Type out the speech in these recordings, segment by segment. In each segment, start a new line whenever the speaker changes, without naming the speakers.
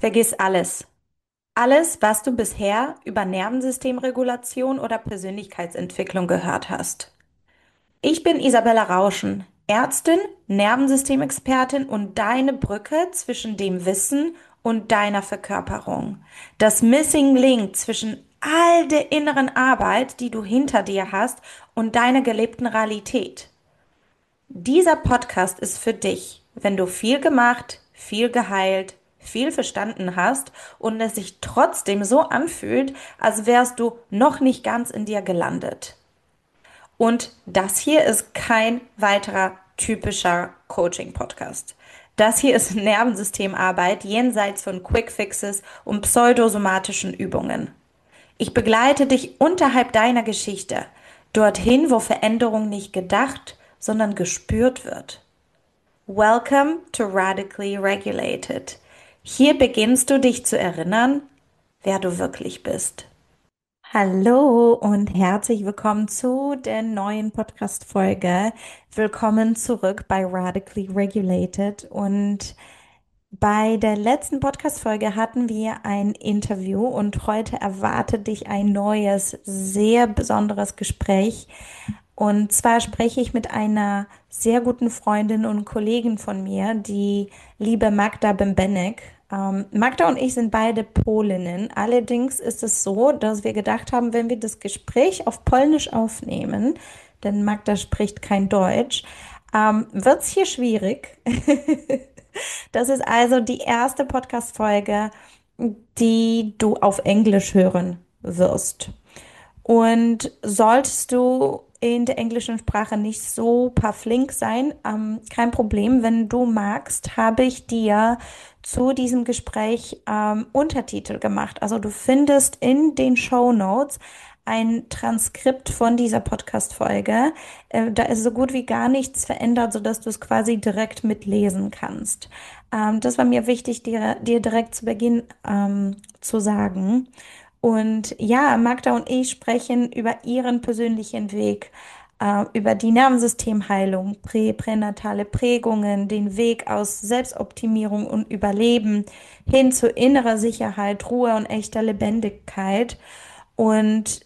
Vergiss alles. Alles, was du bisher über Nervensystemregulation oder Persönlichkeitsentwicklung gehört hast. Ich bin Isabella Rauschen, Ärztin, Nervensystemexpertin und deine Brücke zwischen dem Wissen und deiner Verkörperung. Das Missing Link zwischen all der inneren Arbeit, die du hinter dir hast, und deiner gelebten Realität. Dieser Podcast ist für dich, wenn du viel gemacht, viel geheilt, viel verstanden hast und es sich trotzdem so anfühlt, als wärst du noch nicht ganz in dir gelandet. Und das hier ist kein weiterer typischer Coaching-Podcast. Das hier ist Nervensystemarbeit jenseits von Quick Fixes und pseudosomatischen Übungen. Ich begleite dich unterhalb deiner Geschichte, dorthin, wo Veränderung nicht gedacht, sondern gespürt wird. Welcome to Radically Regulated. Hier beginnst du dich zu erinnern, wer du wirklich bist. Hallo und herzlich willkommen zu der neuen Podcast-Folge. Willkommen zurück bei Radically Regulated. Und bei der letzten Podcast-Folge hatten wir ein Interview und heute erwartet dich ein neues, sehr besonderes Gespräch. Und zwar spreche ich mit einer sehr guten Freundin und Kollegin von mir, die liebe Magda Bembenek. Magda und ich sind beide Polinnen. Allerdings ist es so, dass wir gedacht haben, wenn wir das Gespräch auf Polnisch aufnehmen, denn Magda spricht kein Deutsch, wird es hier schwierig. Das ist also die erste Podcast-Folge, die du auf Englisch hören wirst. Und solltest du in der englischen Sprache nicht so flink sein, kein Problem. Wenn du magst, habe ich dir zu diesem Gespräch Untertitel gemacht. Also du findest in den Show Notes ein Transkript von dieser Podcast-Folge. Da ist so gut wie gar nichts verändert, sodass du es quasi direkt mitlesen kannst. Das war mir wichtig, dir direkt zu Beginn zu sagen. Und ja, Magda und ich sprechen über ihren persönlichen Weg, über die Nervensystemheilung, pränatale Prägungen, den Weg aus Selbstoptimierung und Überleben hin zu innerer Sicherheit, Ruhe und echter Lebendigkeit. Und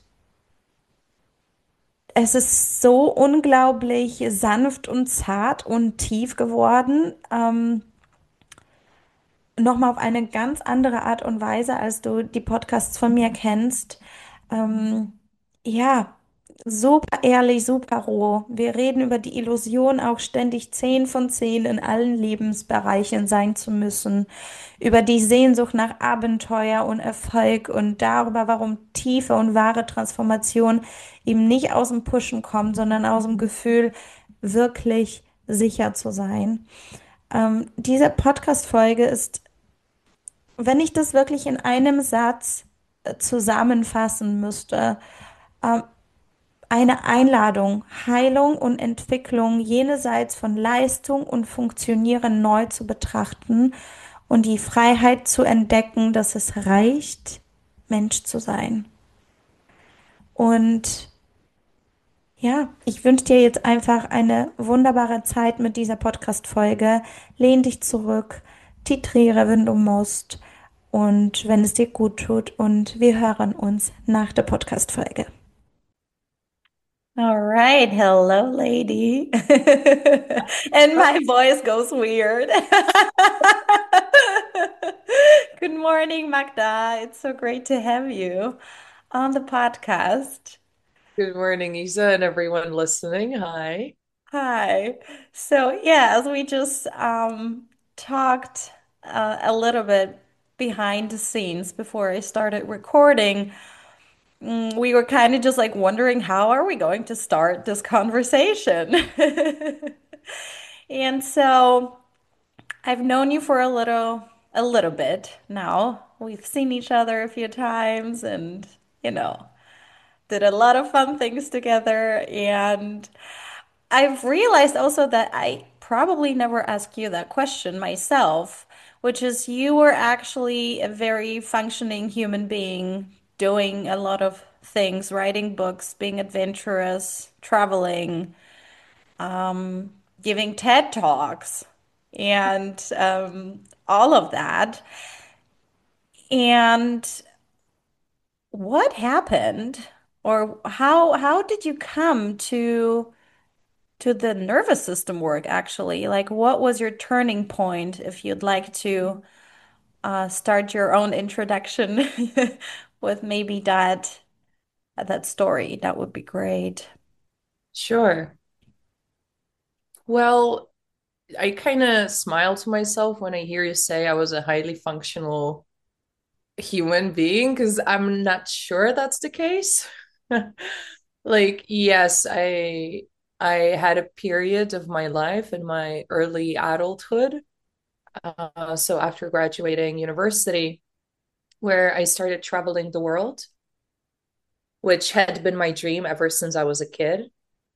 es ist so unglaublich sanft und zart und tief geworden. Nochmal auf eine ganz andere Art und Weise, als du die Podcasts von mir kennst. Ähm, ja, super ehrlich, super roh. Wir reden über die Illusion, auch ständig 10 von 10 in allen Lebensbereichen sein zu müssen, über die Sehnsucht nach Abenteuer und Erfolg und darüber, warum tiefe und wahre Transformation eben nicht aus dem Pushen kommt, sondern aus dem Gefühl, wirklich sicher zu sein. Diese Podcast-Folge ist, wenn ich das wirklich in einem Satz zusammenfassen müsste, ähm, eine Einladung, Heilung und Entwicklung jenseits von Leistung und Funktionieren neu zu betrachten und die Freiheit zu entdecken, dass es reicht, Mensch zu sein. Und ja, ich wünsche dir jetzt einfach eine wunderbare Zeit mit dieser Podcast-Folge. Lehn dich zurück, titriere, wenn du musst und wenn es dir gut tut. Und wir hören uns nach der Podcast-Folge. All right, hello, lady. And my voice goes weird. Good morning, Magda. It's so great to have you on the podcast.
Good morning, Isa, and everyone listening. Hi.
Hi. So, yeah, as we just talked a little bit behind the scenes before I started recording, we were kind of just like wondering how are we going to start this conversation? And so I've known you for a little bit now. We've seen each other a few times and, you know, did a lot of fun things together. And I've realized also that I probably never asked you that question myself, which is you were actually a very functioning human being doing a lot of things, writing books, being adventurous, traveling, giving TED Talks, and all of that. And what happened? Or how did you come to the nervous system work actually? Like what was your turning point if you'd like to start your own introduction with maybe that story? That would be great.
Sure. Well, I kind of smile to myself when I hear you say I was a highly functional human being because I'm not sure that's the case. Like, yes, I had a period of my life in my early adulthood. So after graduating university, where I started traveling the world, which had been my dream ever since I was a kid.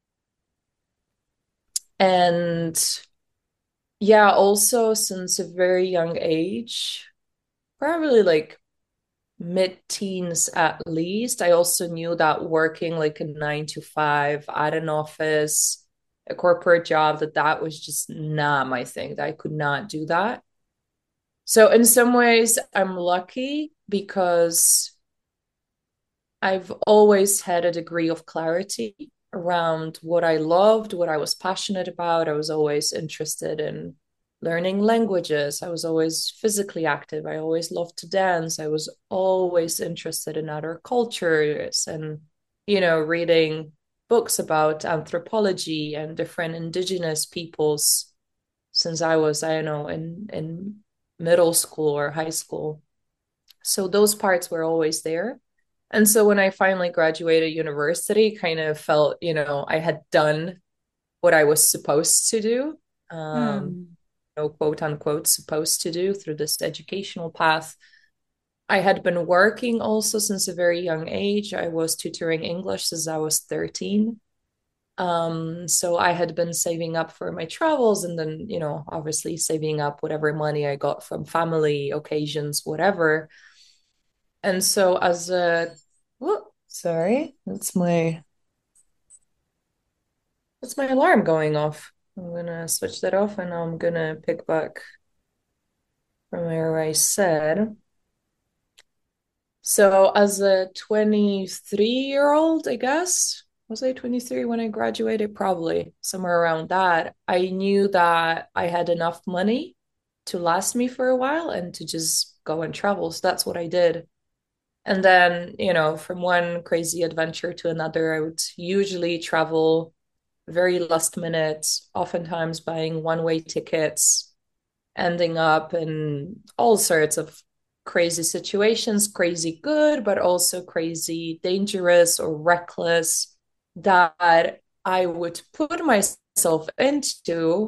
And yeah, also since a very young age, probably like mid-teens at least, I also knew that working like a 9 to 5 at an office, a corporate job, that was just not my thing, that I could not do that. So in some ways, I'm lucky because I've always had a degree of clarity around what I loved, what I was passionate about. I was always interested in learning languages. I was always physically active. I always loved to dance. I was always interested in other cultures and, reading books about anthropology and different indigenous peoples since I was, I don't know, in middle school or high school. So those parts were always there. And so when I finally graduated university, kind of felt, I had done what I was supposed to do,
Hmm.
quote unquote, supposed to do through this educational path. I had been working also since a very young age. I was tutoring English since I was 13. So I had been saving up for my travels and then, obviously saving up whatever money I got from family occasions, whatever. And so as a, whoop, sorry, that's my alarm going off. I'm gonna switch that off and I'm gonna pick back from where I said. So as a 23-year-old, I guess, was I 23 when I graduated? Probably somewhere around that. I knew that I had enough money to last me for a while and to just go and travel. So that's what I did. And then, from one crazy adventure to another, I would usually travel very last minute, oftentimes buying one-way tickets, ending up in all sorts of crazy situations, crazy good, but also crazy dangerous or reckless that I would put myself into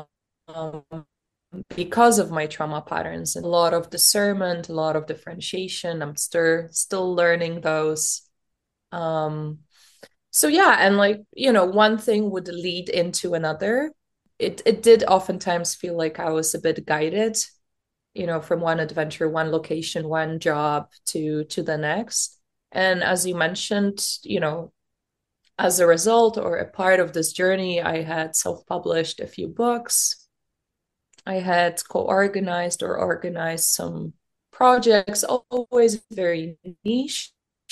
because of my trauma patterns and a lot of discernment, a lot of differentiation. I'm still learning those. Um, so yeah, and like, one thing would lead into another. It did oftentimes feel like I was a bit guided, from one adventure, one location, one job to the next. And as you mentioned, as a result or a part of this journey, I had self-published a few books. I had co-organized or organized some projects, always very niche.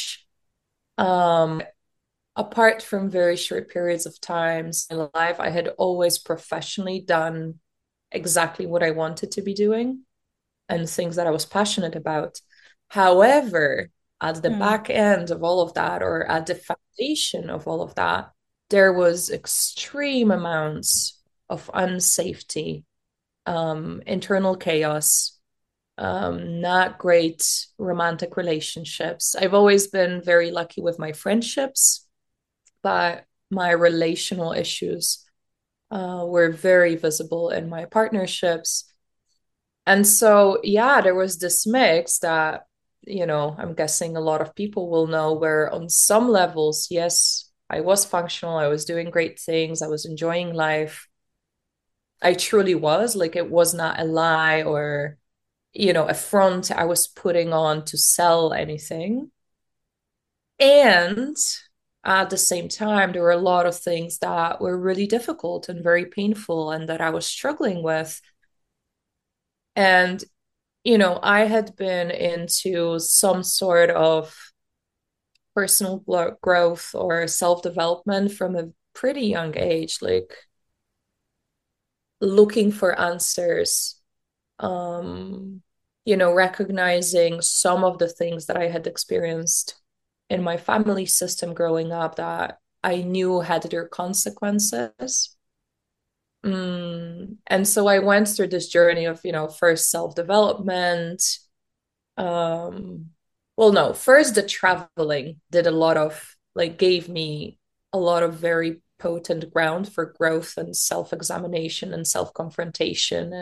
Um, Apart from very short periods of times in life, I had always professionally done exactly what I wanted to be doing and things that I was passionate about. However, at the
Hmm.
back end of all of that, or at the foundation of all of that, there was extreme amounts of unsafety, internal chaos, not great romantic relationships. I've always been very lucky with my friendships, but my relational issues were very visible in my partnerships. And so, yeah, there was this mix that, I'm guessing a lot of people will know where on some levels, yes, I was functional, I was doing great things, I was enjoying life. I truly was. Like, it was not a lie or, a front I was putting on to sell anything. And at the same time, there were a lot of things that were really difficult and very painful and that I was struggling with. And I had been into some sort of personal growth or self-development from a pretty young age, like looking for answers, um, recognizing some of the things that I had experienced in my family system growing up that I knew had their consequences. And so I went through this journey of, first self-development. Um, well, no, first the traveling did a lot of like gave me a lot of very potent ground for growth and self-examination and self-confrontation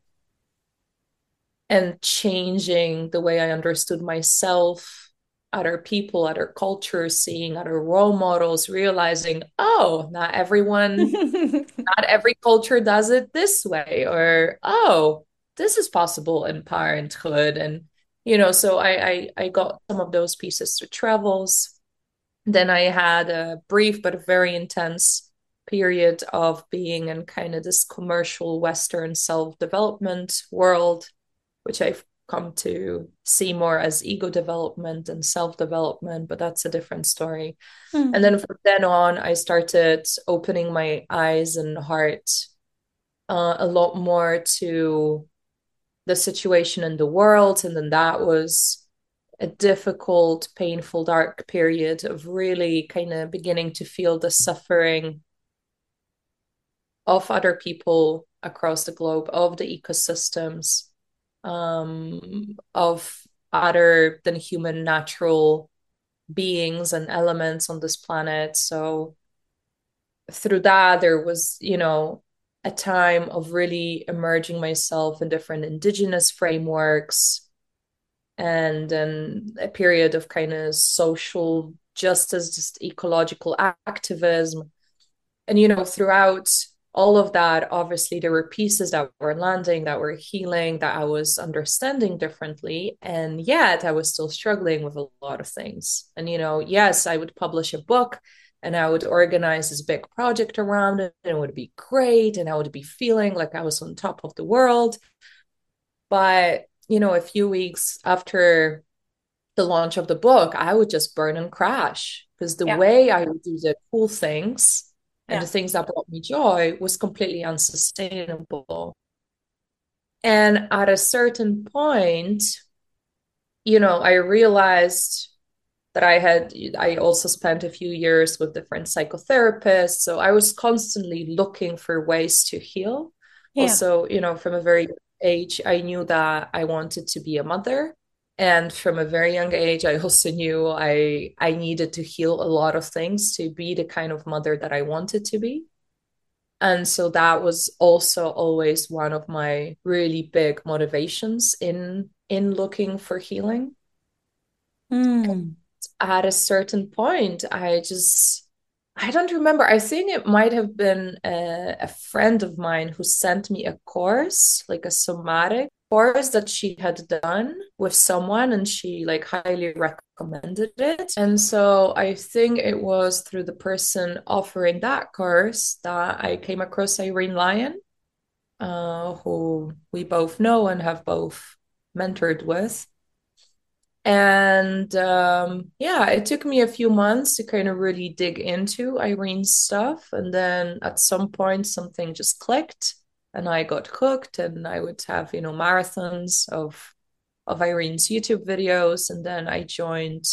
and changing the way I understood myself, other people, other cultures, seeing other role models, realizing, oh, not every culture does it this way, or oh, this is possible in parenthood. And so I got some of those pieces through travels. Then I had a brief but very intense period of being in kind of this commercial Western self-development world, which I've come to see more as ego development and self-development, but that's a different story. And
Hmm.
then from then on, I started opening my eyes and heart a lot more to the situation in the world. And then that was a difficult, painful, dark period of really kind of beginning to feel the suffering of other people across the globe, of the ecosystems, of other than human natural beings and elements on this planet. So through that, there was, a time of really immersing myself in different indigenous frameworks and then a period of kind of social justice, just ecological activism. And, throughout all of that, obviously, there were pieces that were landing, that were healing, that I was understanding differently. And yet I was still struggling with a lot of things. And, yes, I would publish a book and I would organize this big project around it, and it would be great. And I would be feeling like I was on top of the world. But, a few weeks after the launch of the book, I would just burn and crash because the
Yeah,
way I would do the cool things and the
yeah.
things that brought me joy was completely unsustainable. And at a certain point, I realized that I also spent a few years with different psychotherapists. So I was constantly looking for ways to heal.
Yeah.
Also, from a very young age, I knew that I wanted to be a mother. And from a very young age, I also knew I needed to heal a lot of things to be the kind of mother that I wanted to be. And so that was also always one of my really big motivations in looking for healing.
Hmm.
At a certain point, I don't remember. I think it might have been a friend of mine who sent me a course, like a somatic course that she had done with someone, and she like highly recommended it. And so I think it was through the person offering that course that I came across Irene Lyon, who we both know and have both mentored with. And yeah, it took me a few months to kind of really dig into Irene's stuff. And then at some point, something just clicked and I got hooked. And I would have, marathons of Irene's YouTube videos. And then I joined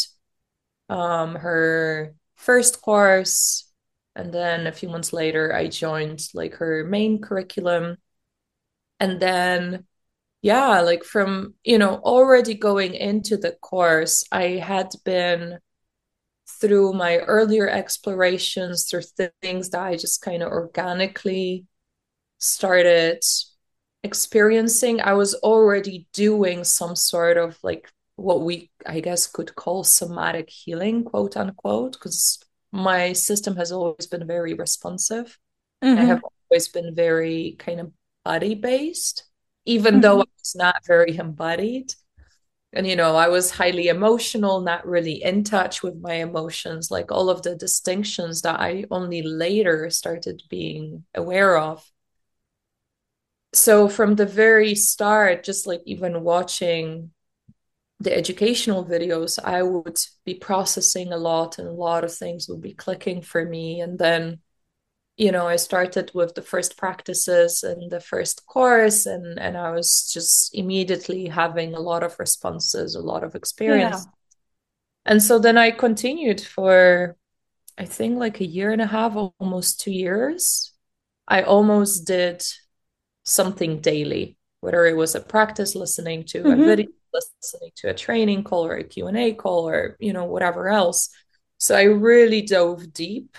her first course. And then a few months later, I joined like her main curriculum. And then yeah, like from, already going into the course, I had been through my earlier explorations, through things that I just kind of organically started experiencing. I was already doing some sort of like what we, I guess, could call somatic healing, quote unquote, because my system has always been very responsive. I have
Mm-hmm.
always been very kind of body based, even though I
Mm-hmm.
was not very embodied. And, I was highly emotional, not really in touch with my emotions, like all of the distinctions that I only later started being aware of. So from the very start, just like even watching the educational videos, I would be processing a lot and a lot of things would be clicking for me. And then, I started with the first practices and the first course, and I was just immediately having a lot of responses, a lot of
Yeah.
experience. And so then I continued for, I think, like a year and a half, almost 2 years. I almost did something daily, whether it was a practice, listening to a video,
Hmm.
listening to a training call or a Q&A call or, whatever else. So I really dove deep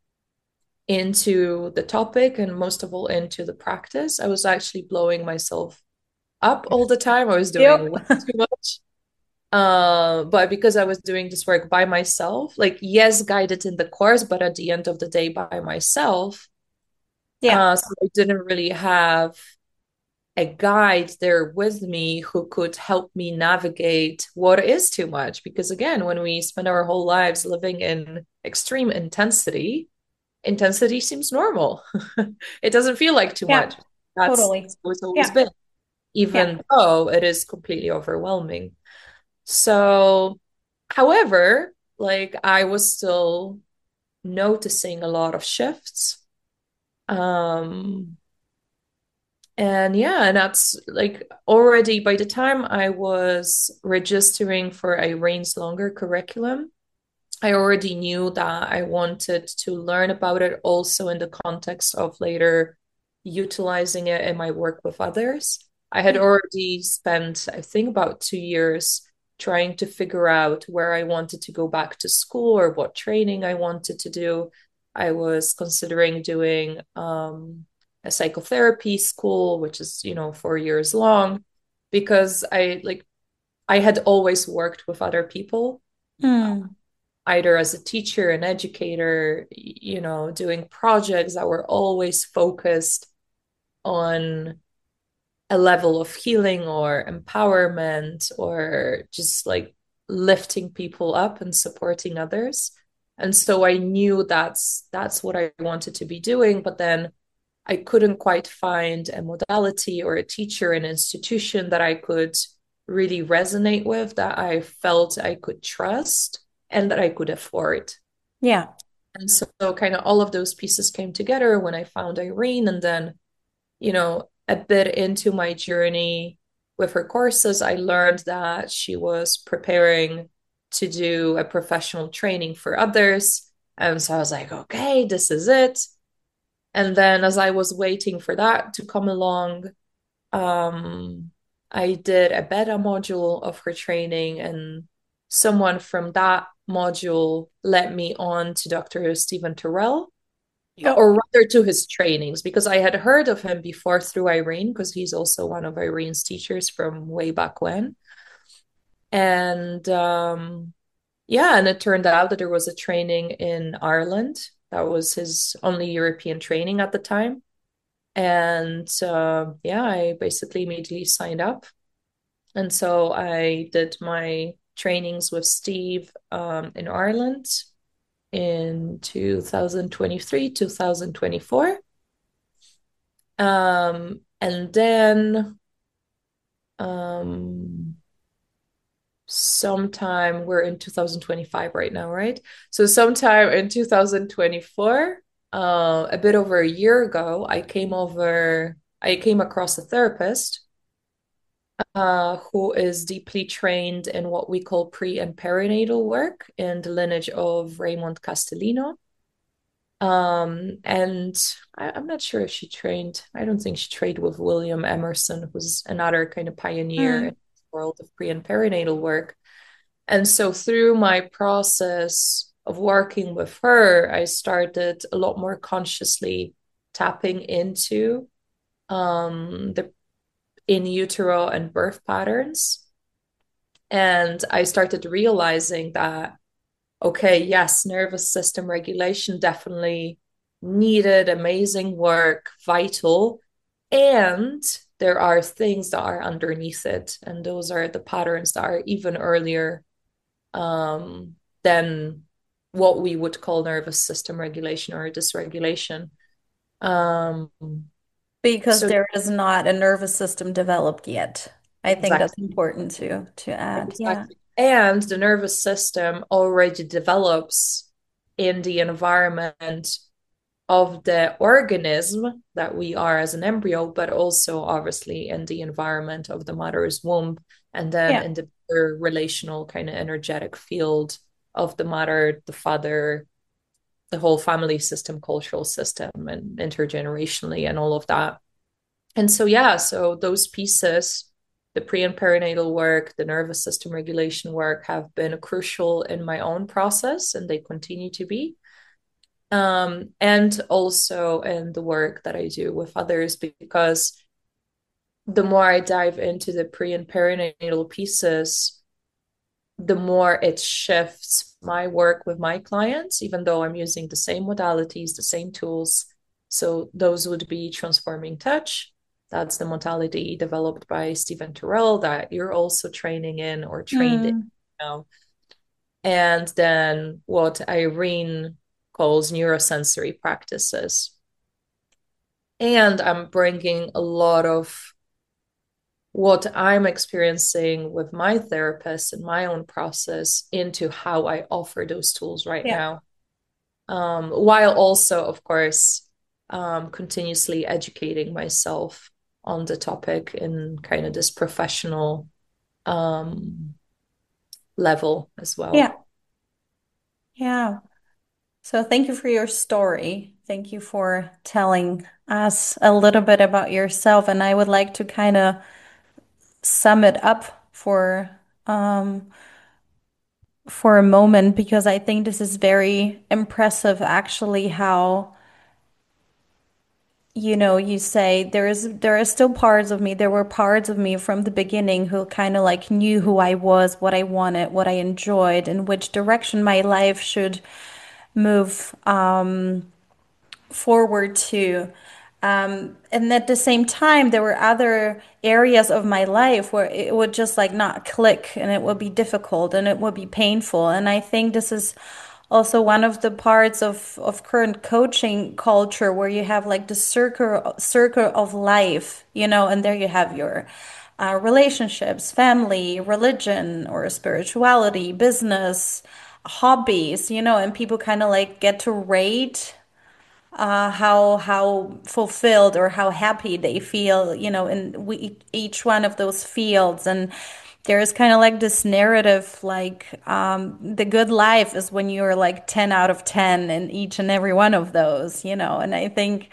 into the topic and most of all into the practice. I was actually blowing myself up all the time. I was doing
Yep.
way too much. But because I was doing this work by myself, like yes, guided in the course, but at the end of the day by myself.
Yeah.
So I didn't really have a guide there with me who could help me navigate what is too much. Because again, when we spend our whole lives living in extreme intensity, intensity seems normal. It doesn't feel like too
Yeah.
much. That's
Totally.
how it's always
Yeah.
been,
Yeah.
even though it is completely overwhelming. So, however, like I was still noticing a lot of shifts. Um, And yeah, and that's like already by the time I was registering for Irene's longer curriculum, I already knew that I wanted to learn about it also in the context of later utilizing it in my work with others. I had
Yeah.
already spent, I think, about 2 years trying to figure out where I wanted to go back to school or what training I wanted to do. I was considering doing a psychotherapy school, which is, 4 years long, because I had always worked with other people
Mm.
either as a teacher, an educator, doing projects that were always focused on a level of healing or empowerment or just like lifting people up and supporting others. And so I knew that's what I wanted to be doing, but then I couldn't quite find a modality or a teacher, an institution that I could really resonate with, that I felt I could trust and that I could afford.
Yeah.
And so kind of all of those pieces came together when I found Irene. And then, a bit into my journey with her courses, I learned that she was preparing to do a professional training for others. And so I was like, okay, this is it. And then as I was waiting for that to come along, um, I did a beta module of her training, and someone from that module led me on to Dr. Stephen Terrell,
Yep.
or rather to his trainings, because I had heard of him before through Irene, because he's also one of Irene's teachers from way back when. And yeah, and it turned out that there was a training in Ireland. That was his only European training at the time. And yeah, I basically immediately signed up. And so I did my trainings with Steve in Ireland in 2023, 2024. And then um, sometime we're in 2025 right now, right? So sometime in 2024, a bit over a year ago, I came across a therapist who is deeply trained in what we call pre and perinatal work in the lineage of Raymond Castellino. And I'm not sure if she trained, I don't think she trained with William Emerson, who's another kind of pioneer in
Mm.
the world of pre and perinatal work. And so through my process of working with her, I started a lot more consciously tapping into the in utero and birth patterns. And I started realizing that, okay, yes, nervous system regulation definitely needed, amazing work, vital. And there are things that are underneath it. And those are the patterns that are even earlier um, than what we would call nervous system regulation or dysregulation. Um,
Because
So
there is not a nervous system developed yet. I think that's
exactly,
important to add. Yeah.
exactly. And the nervous system already develops in the environment of the organism that we are as an embryo, but also obviously in the environment of the mother's womb, and then
Yeah.
in the relational kind of energetic field of the mother, the father, the whole family system, cultural system, and intergenerationally, and all of that. And so, yeah, so those pieces, the pre and perinatal work, the nervous system regulation work, have been crucial in my own process, and they continue to be. And also in the work that I do with others, because the more I dive into the pre and perinatal pieces, the more it shifts my work with my clients, even though I'm using the same modalities, the same tools. So those would be transforming touch. That's the modality developed by Stephen Terrell that you're also training in or trained in
Mm.
now. And then what Irene calls neurosensory practices. And I'm bringing a lot of what I'm experiencing with my therapist and my own process into how I offer those tools right
Yeah.
now. While also, of course, continuously educating myself on the topic in kind of this professional um, level as
Yeah.
well.
Yeah. So thank you for your story. Thank you for telling us a little bit about yourself. And I would like to kind of sum it up um for a moment because I think this is very impressive actually how you say there are still parts of me. There were parts of me from the beginning who kind of like knew who I was, what I wanted, what I enjoyed, and which direction my life should move forward to. And at the same time, there were other areas of my life where it would just like not click and it would be difficult and it would be painful. And I think this is also one of the parts of current coaching culture where you have like the circle of life, and there you have your relationships, family, religion, or spirituality, business, hobbies, and people kind of like get to rate how fulfilled or how happy they feel, in each one of those fields. And there's kind of like this narrative, like the good life is when you're like 10 out of 10 in each and every one of those, And I think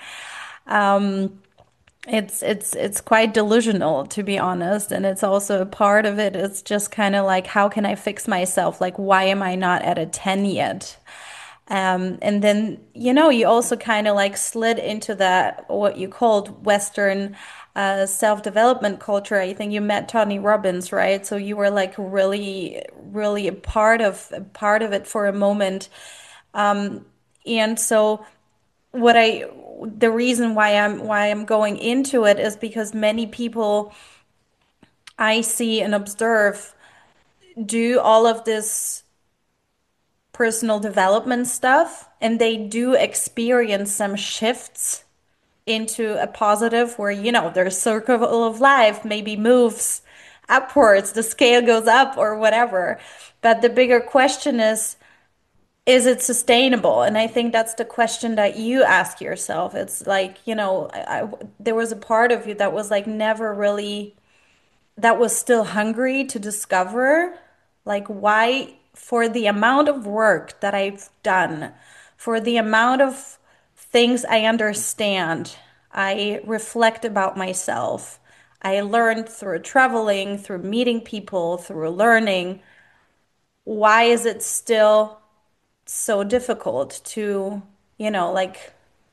it's quite delusional, to be honest. And it's also a part of it. It's just kind of like, how can I fix myself? Like, why am I not at a 10 yet? And then, you also kind of like slid into that, what you called Western self-development culture. I think you met Tony Robbins, right? So you were like really, really a part of it for a moment. And so the reason why I'm going into it is because many people I see and observe do all of this personal development stuff, and they do experience some shifts into a positive where, their circle of life maybe moves upwards, the scale goes up or whatever. But the bigger question is it sustainable? And I think that's the question that you ask yourself. It's like, there was a part of you that was like never really that was still hungry to discover, like, why, for the amount of work that I've done, for the amount of things I understand, I reflect about myself. I learned through traveling, through meeting people, through learning. Why is it still so difficult to, like,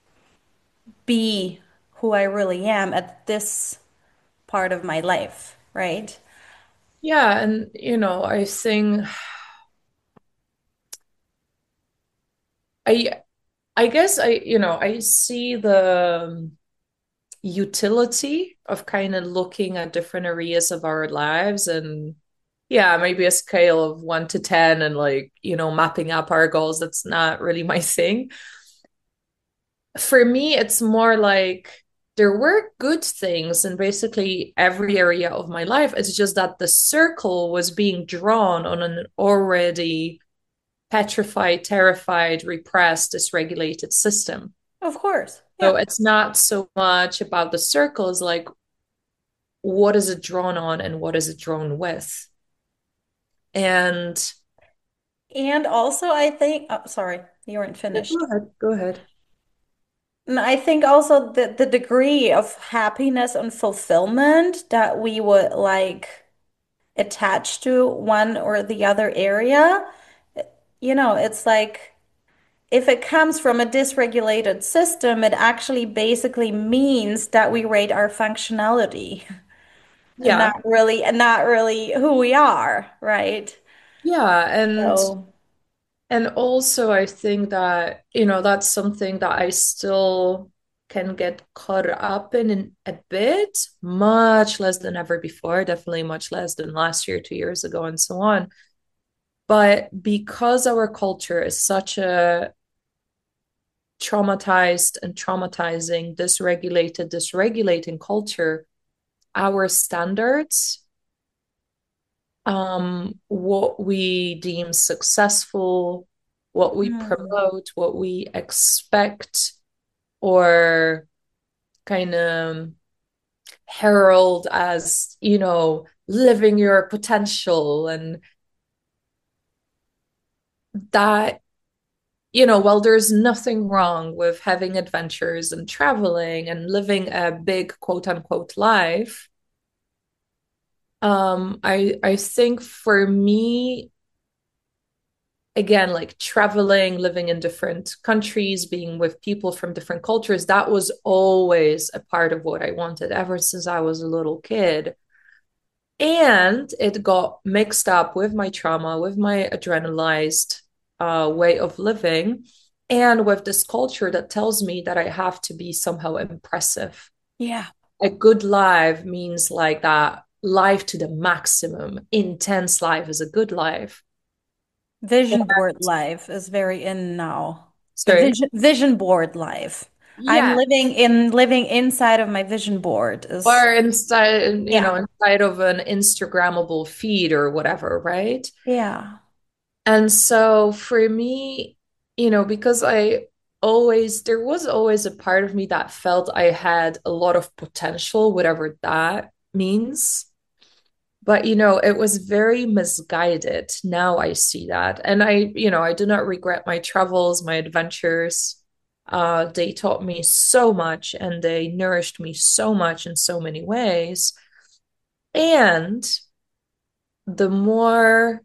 be who I really am at this part of my life, right?
Yeah, and I think I I guess I see the utility of kind of looking at different areas of our lives, and yeah, maybe a scale of 1 to 10, and like, mapping up our goals. That's not really my thing. For me, it's more like there were good things in basically every area of my life. It's just that the circle was being drawn on an already petrified, terrified, repressed, dysregulated system.
Of course.
So
Yeah.
it's not so much about the circles, like what is it drawn on and what is it drawn with. And
And also, I think, oh, sorry, you weren't
yeah,
finished.
go ahead, go ahead.
And I think also the degree of happiness and fulfillment that we would like attach to one or the other area, it's like if it comes from a dysregulated system, it actually basically means that we rate our functionality and
Yeah,
not really who we are, right?
yeah,
So,
and also I think that, that's something that I still can get caught up in a bit, much less than ever before, definitely much less than last year, 2 years ago, and so on. But because our culture is such a traumatized and traumatizing, dysregulating culture, our standards, what we deem successful, what we
mm,
promote, what we expect, or kind of herald as, living your potential. And that, well, there's nothing wrong with having adventures and traveling and living a big quote unquote life. I think for me, again, like traveling, living in different countries, being with people from different cultures, that was always a part of what I wanted ever since I was a little kid. And it got mixed up with my trauma, with my adrenalized way of living, and with this culture that tells me that I have to be somehow impressive.
yeah.
A good life means like that life to the maximum. Intense life is a good life.
Vision board life is very in now. The
Sorry.
vision board life. I'm
Yeah.
living inside of my vision board is
Or inside,
yeah.
inside of an Instagrammable feed or whatever, right?
Yeah.
And so for me, because there was always a part of me that felt I had a lot of potential, whatever that means. But, it was very misguided. Now I see that. And I do not regret my travels, my adventures. They taught me so much and they nourished me so much in so many ways. And the more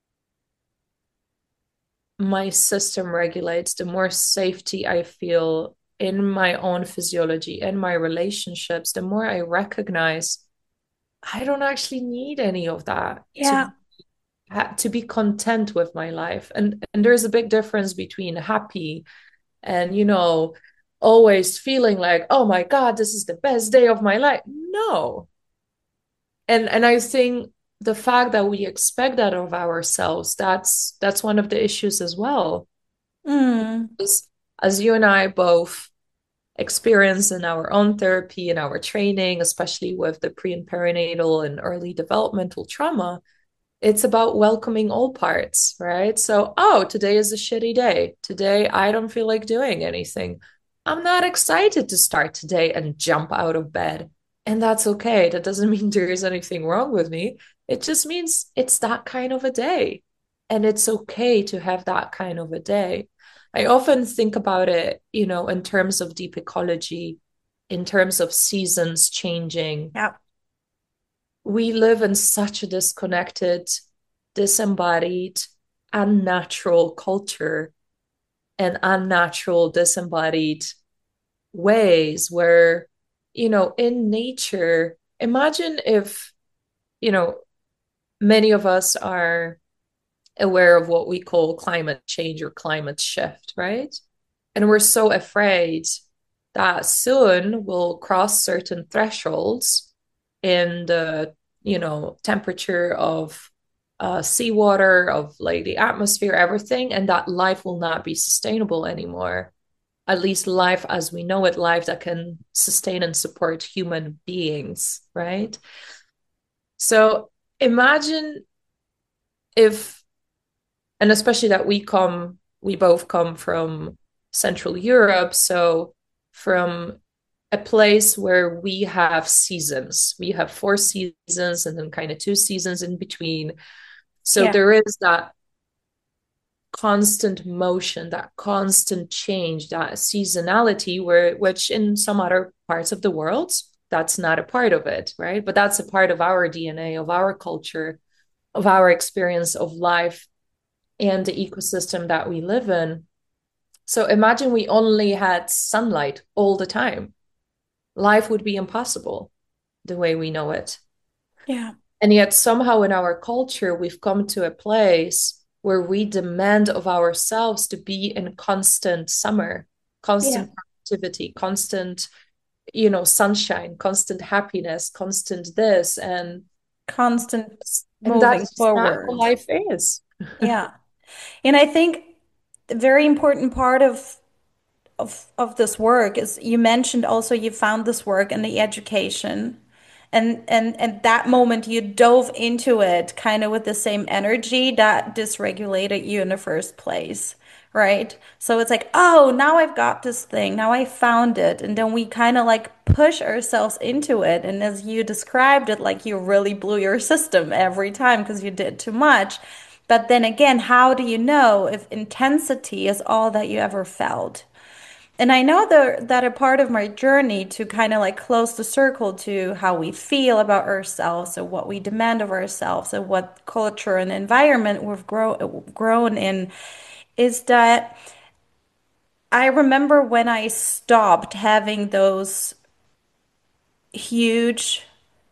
my system regulates, the more safety I feel in my own physiology and my relationships, the more I recognize I don't actually need any of that
Yeah.
to be content with my life. And there's a big difference between happy and always feeling like, oh my God, this is the best day of my life. No. And I think the fact that we expect that of ourselves, that's one of the issues as well.
Mm.
As you and I both experience in our own therapy and our training, especially with the pre and perinatal and early developmental trauma, it's about welcoming all parts, right? So, oh, today is a shitty day. Today, I don't feel like doing anything. I'm not excited to start today and jump out of bed. And that's okay. That doesn't mean there is anything wrong with me. It just means it's that kind of a day. And it's okay to have that kind of a day. I often think about it, in terms of deep ecology, in terms of seasons changing.
Yeah.
We live in such a disconnected, disembodied, unnatural culture and unnatural, disembodied ways where, in nature, imagine if, you know, many of us are aware of what we call climate change or climate shift, right? And we're so afraid that soon we'll cross certain thresholds in the, temperature of seawater, of like the atmosphere, everything, and that life will not be sustainable anymore. at least life as we know it, life that can sustain and support human beings, right? So imagine if, and especially that we both come from Central Europe, so from a place where we have seasons. We have 4 seasons and then kind of 2 seasons in between. So
Yeah.
there is that constant motion, that constant change, that seasonality, which in some other parts of the world, that's not a part of it, right? But that's a part of our DNA, of our culture, of our experience of life and the ecosystem that we live in. So imagine we only had sunlight all the time. Life would be impossible the way we know it.
Yeah.
And yet, somehow in our culture, we've come to a place where we demand of ourselves to be in constant summer,
Yeah.
constant productivity, constant, sunshine, constant happiness, constant this.
Constant
And
moving
that's just not how
forward.
life is.
Yeah. And I think a very important part of this work is you mentioned also you found this work in the education. And that moment you dove into it kind of with the same energy that dysregulated you in the first place, right? So it's like, oh, now I've got this thing. Now I found it. And then we kind of like push ourselves into it. And as you described it, like you really blew your system every time because you did too much. But then again, how do you know if intensity is all that you ever felt? And I know that a part of my journey to kind of like close the circle to how we feel about ourselves and what we demand of ourselves and what culture and environment we've grown in is that I remember when I stopped having those huge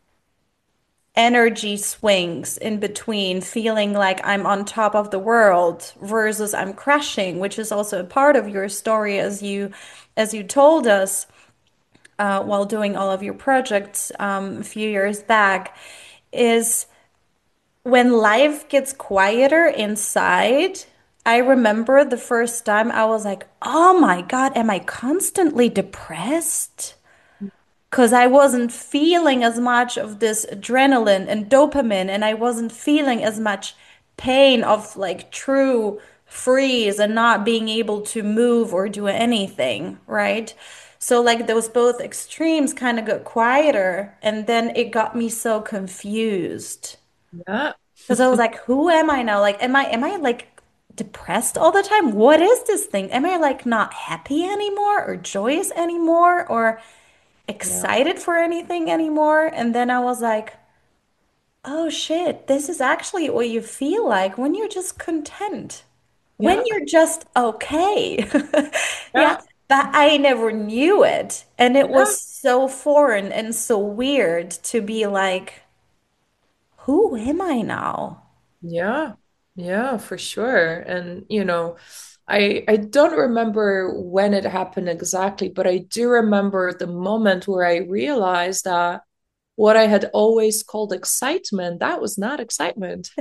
energy swings in between feeling like I'm on top of the world versus I'm crashing, which is also a part of your story as you told us while doing all of your projects a few years back, is when life gets quieter inside. I remember the first time I was like, oh my God, am I constantly depressed? Because I wasn't feeling as much of this adrenaline and dopamine, and I wasn't feeling as much pain of like true freeze and not being able to move or do anything, right? So, like, those both extremes kind of got quieter, and then it got me so confused.
Yeah.
Because I was like, who am I now? Like, am I like depressed all the time? What is this thing? Am I like not happy anymore or joyous anymore? Or
Yeah.
excited for anything anymore. And then I was like, oh shit, this is actually what you feel like when you're just content, when
Yeah.
you're just okay. Yeah,
Yeah.
but I never knew it. And it
Yeah.
was so foreign and so weird to be like, who am I now?
Yeah, yeah, for sure. And I don't remember when it happened exactly, but I do remember the moment where I realized that what I had always called excitement, that was not excitement.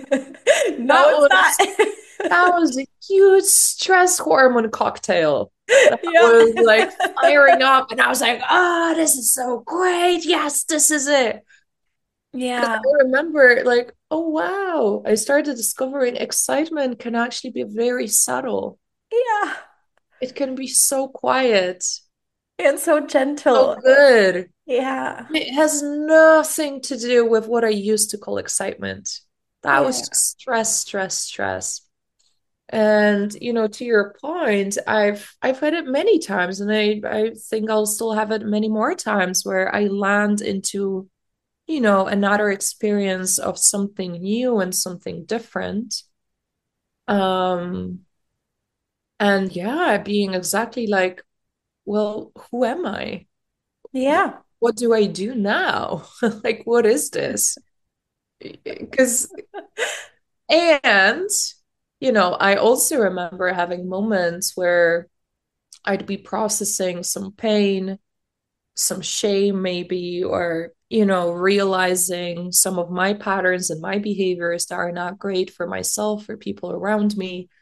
No,
That
it's
was
not.
that was a huge stress hormone cocktail that
Yeah.
was like firing up, and I was like, "Ah, this is so great! Yes, this is it." Because
Yeah.
I remember, like, oh wow, I started discovering excitement can actually be very subtle.
Yeah.
It can be so quiet,
And so
so
gentle.
good.
Yeah.
It has nothing to do with what I used to call excitement. That was
Yeah.
just stress, stress, stress. And to your point, I've had it many times, and I think I'll still have it many more times where I land into another experience of something new and something different. Um, and yeah, being exactly like, well, who am I?
Yeah.
What do I do now? Like, what is this? Because, and, I also remember having moments where I'd be processing some pain, some shame, maybe, or, realizing some of my patterns and my behaviors that are not great for myself, for people around me.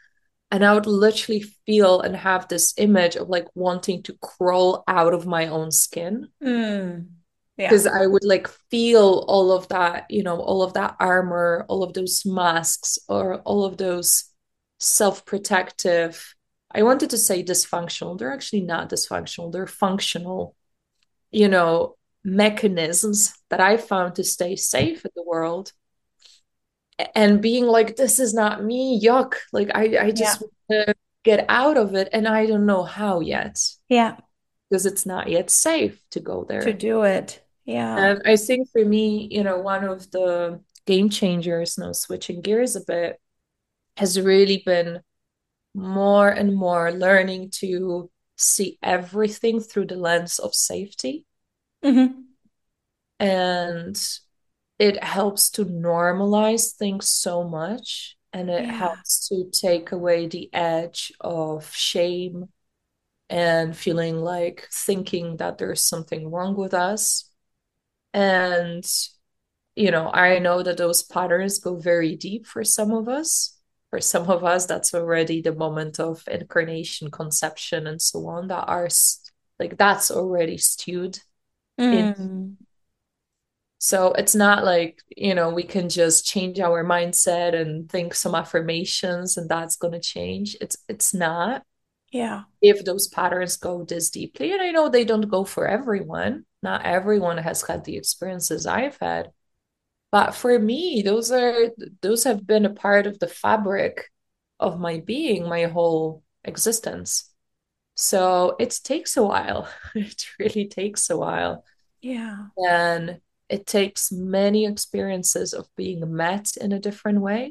And I would literally feel and have this image of like wanting to crawl out of my own skin
Mm.
because
Yeah.
I would like feel all of that, all of that armor, all of those masks, or all of those self-protective. I wanted to say dysfunctional. They're actually not dysfunctional, they're functional, you know, mechanisms that I found to stay safe in the world. And being like, this is not me, yuck. Like I
Yeah.
just want to get out of it. And I don't know how yet,
Yeah.
because it's not yet safe to go
To
there.
do it. Yeah.
And I think for me, one of the game changers, now switching gears a bit, has really been more and more learning to see everything through the lens of safety.
Hmm.
And it helps to normalize things so much. And it
Yeah.
helps to take away the edge of shame and feeling like thinking that there's something wrong with us. And I know that those patterns go very deep for some of us. For some of us, that's already the moment of incarnation, conception, and so on that are like that's already stewed in.
Mm.
So it's not like, we can just change our mindset and think some affirmations and that's going to change. It's not
Yeah.
if those patterns go this deeply. And I know they don't go for everyone. Not everyone has had the experiences I've had. But for me, those have been a part of the fabric of my being, my whole existence. So it takes a while. It really takes a while.
Yeah.
And it takes many experiences of being met in a different way,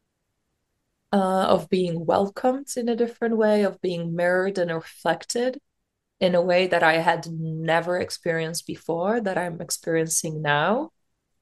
of being welcomed in a different way, of being mirrored and reflected in a way that I had never experienced before, that I'm experiencing now.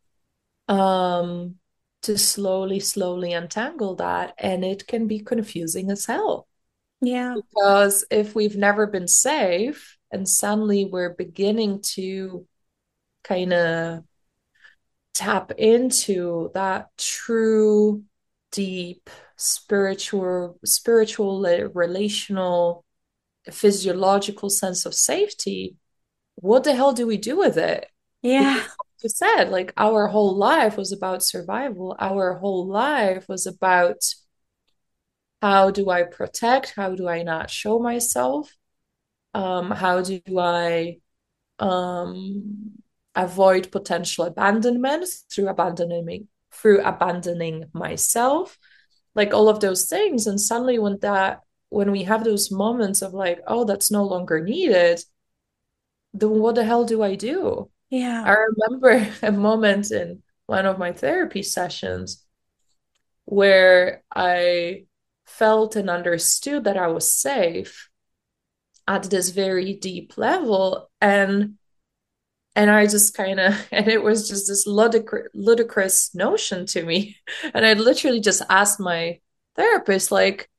um to slowly, slowly untangle that. And it can be confusing as hell
Yeah.
because if we've never been safe and suddenly we're beginning to kind of tap into that true, deep, spiritual, relational, physiological sense of safety, what the hell do we do with it? Because
Yeah.
like you said, like our whole life was about survival. Our whole life was about how do I protect? How do I not show myself? How do I um avoid potential abandonment through abandoning myself? Like all of those things. And suddenly when we have those moments of like, oh, that's no longer needed, then what the hell do I do?
Yeah.
I remember a moment in one of my therapy sessions where I felt and understood that I was safe at this very deep level. And I just kind of, and it was just this ludicrous notion to me. And I literally just asked my therapist, like,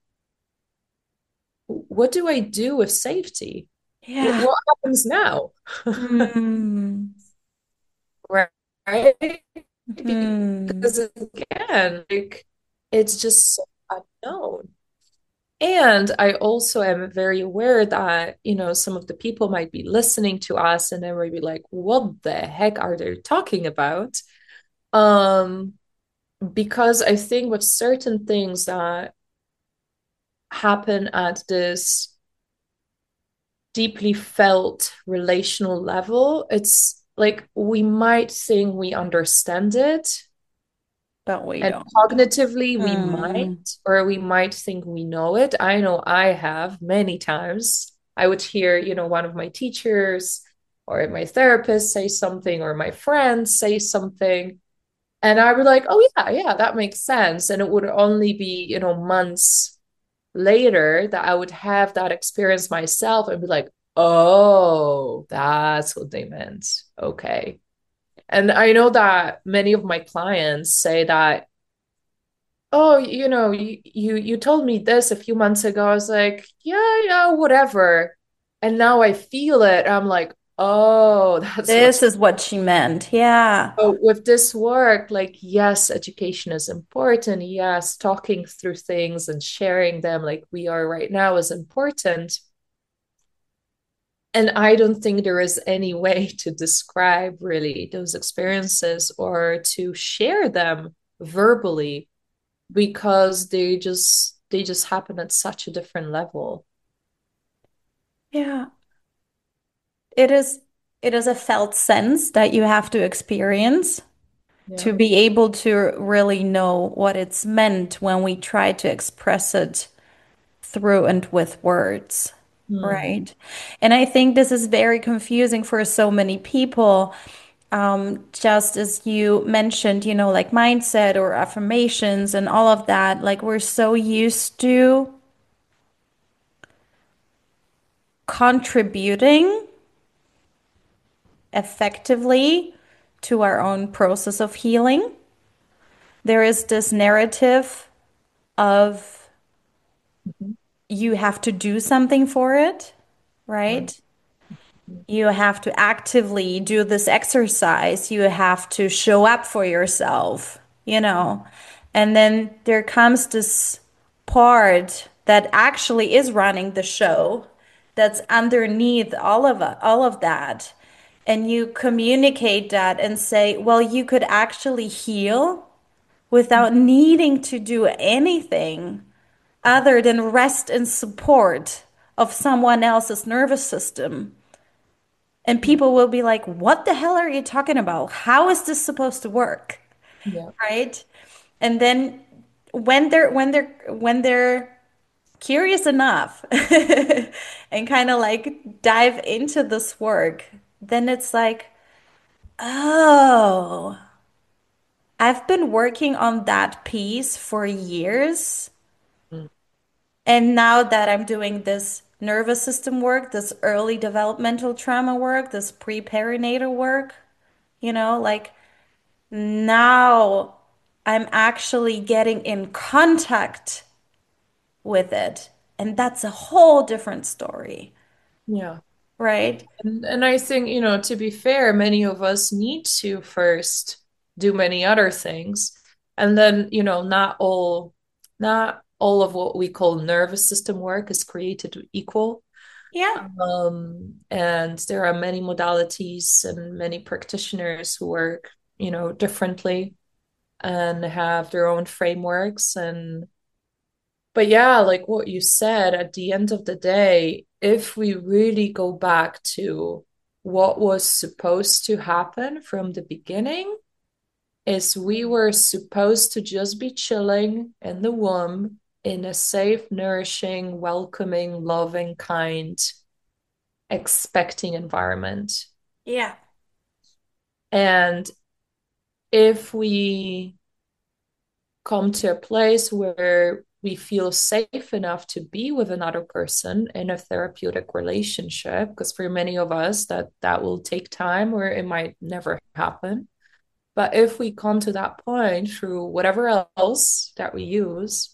what do I do with safety? What,
Yeah.
what happens now?
Mm.
Right?
Hmm.
Because again, like it's just so unknown. And I also am very aware that, some of the people might be listening to us and they might be like, what the heck are they talking about? Um, because I think with certain things that happen at this deeply felt relational level, it's like we might think we understand it.
But we
And
don't.
cognitively, we might,
Mm.
or we might think we know it. I know I have many times. I would hear, one of my teachers or my therapist say something, or my friends say something. And I would like, oh, yeah, yeah, that makes sense. And it would only be, months later that I would have that experience myself and be like, oh, that's what they meant. Okay. And I know that many of my clients say that, oh, you told me this a few months ago. I was like, yeah, yeah, whatever. And now I feel it. I'm like, Oh, that's what
This
you.
is what she meant. Yeah.
So with this work, like, yes, education is important. Yes, talking through things and sharing them like we are right now is important. And I don't think there is any way to describe really those experiences or to share them verbally because they just happen at such a different level.
Yeah. It is it is a felt sense that you have to experience
Yeah.
to be able to really know what it's meant when we try to express it through and with words,
Hmm.
right? And I think this is very confusing for so many people. Just as you mentioned, like mindset or affirmations and all of that, like we're so used to contributing effectively to our own process of healing. There is this narrative of
Mhm.
you have to do something for it,
Right.
right? You have to actively do this exercise. You have to show up for yourself. And then there comes this part that actually is running the show that's underneath all of that. And you communicate that and say, well, you could actually heal without needing to do anything other than rest and support of someone else's nervous system. And
Yeah.
people will be like, what the hell are you talking about? How is this supposed to work?
Yeah.
Right? And then when they're curious enough and kind of like dive into this work, then it's like, oh, I've been working on that piece for years.
Mm.
And now that I'm doing this nervous system work, this early developmental trauma work, this pre-perinatal work, like now I'm actually getting in contact with it. And that's a whole different story,
Yeah.
right?
And I think, to be fair, many of us need to first do many other things. And then, not all of what we call nervous system work is created equal.
Yeah.
And there are many modalities and many practitioners who work, differently and have their own frameworks. But yeah, like what you said, at the end of the day, if we really go back to what was supposed to happen from the beginning, is we were supposed to just be chilling in the womb in a safe, nourishing, welcoming, loving, kind, expecting environment.
Yeah.
And if we come to a place where we feel safe enough to be with another person in a therapeutic relationship, because for many of us that will take time or it might never happen. But if we come to that point through whatever else that we use,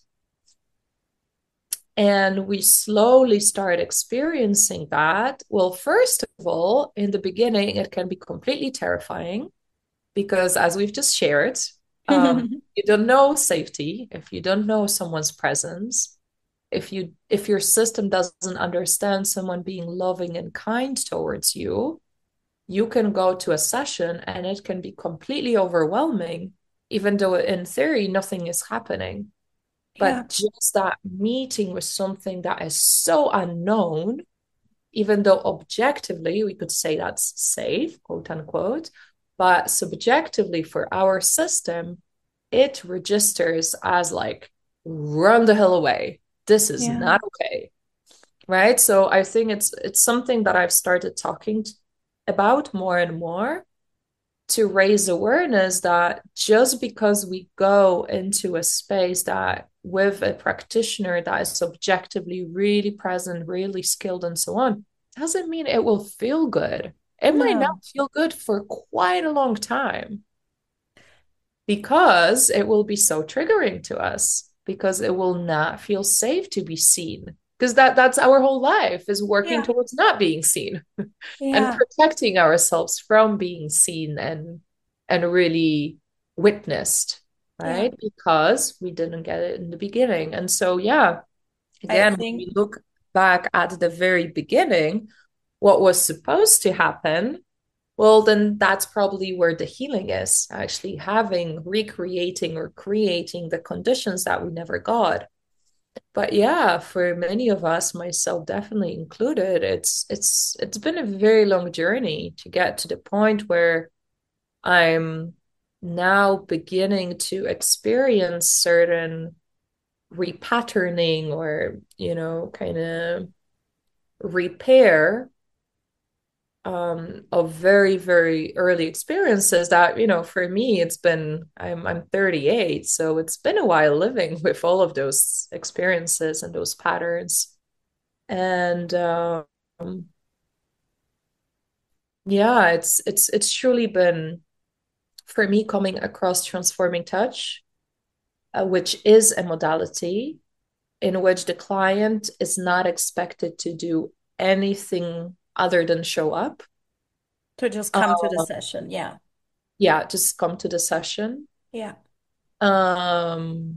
and we slowly start experiencing that, well, first of all, in the beginning, it can be completely terrifying because, as we've just shared, you don't know safety, if you don't know someone's presence, if your system doesn't understand someone being loving and kind towards you, you can go to a session and it can be completely overwhelming, even though in theory nothing is happening.
Yeah.
But just that meeting with something that is so unknown, even though objectively we could say that's safe, quote unquote, but subjectively for our system, it registers as like, run the hell away. This is
Yeah.
not okay. Right. So I think it's something that I've started talking about more and more to raise awareness that just because we go into a space that with a practitioner that is subjectively really present, really skilled, and so on, doesn't mean it will feel good. It might not
No.
feel good for quite a long time because it will be so triggering to us, because it will not feel safe to be seen. because that's our whole life is working
Yeah.
towards not being seen and
Yeah.
protecting ourselves from being seen and really witnessed,
Yeah.
right? Because we didn't get it in the beginning. And so, yeah,
I
again, when
think
we look back at the very beginning, what was supposed to happen, well, then that's probably where the healing is, actually having, recreating, or creating the conditions that we never got. But yeah, for many of us, myself definitely included, it's been a very long journey to get to the point where I'm now beginning to experience certain repatterning or, kind of repair of very, very early experiences that, for me, I'm 38, so it's been a while living with all of those experiences and those patterns. And yeah, it's truly been for me coming across transforming touch, which is a modality in which the client is not expected to do anything other than show up.
to just come to the
Uh,
session. Yeah.
yeah, just come to the session.
Yeah.
Um,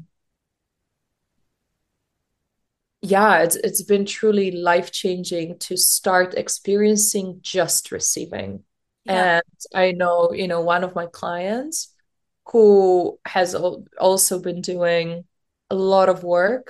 yeah, it's been truly life-changing to start experiencing just receiving.
Yeah.
And I know, one of my clients who has also been doing a lot of work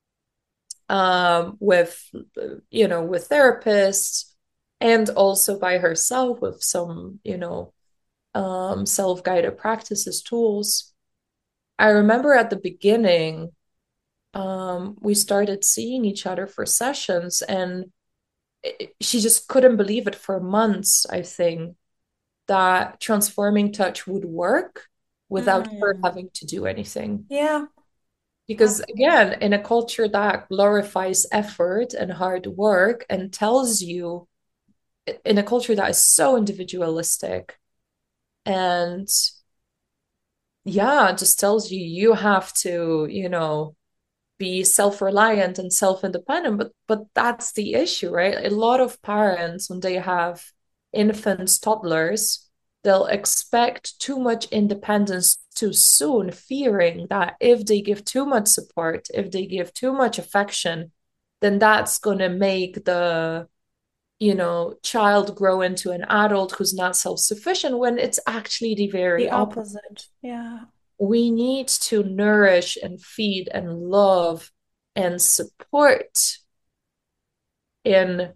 with with therapists and also by herself with some, self-guided practices tools. I remember at the beginning, we started seeing each other for sessions, and she just couldn't believe it for months, I think, that transforming touch would work without her
Mm.
having to do anything.
Yeah.
Because
Absolutely.
again, in a culture that glorifies effort and hard work and tells you, in a culture that is so individualistic and yeah, just tells you you have to, be self-reliant and self-independent, but that's the issue, right? A lot of parents, when they have infants, toddlers, they'll expect too much independence too soon, fearing that if they give too much support, if they give too much affection, then that's going to make the child grow into an adult who's not self-sufficient, when it's actually the very
The
opposite.
opposite. Yeah.
We need to nourish and feed and love and support in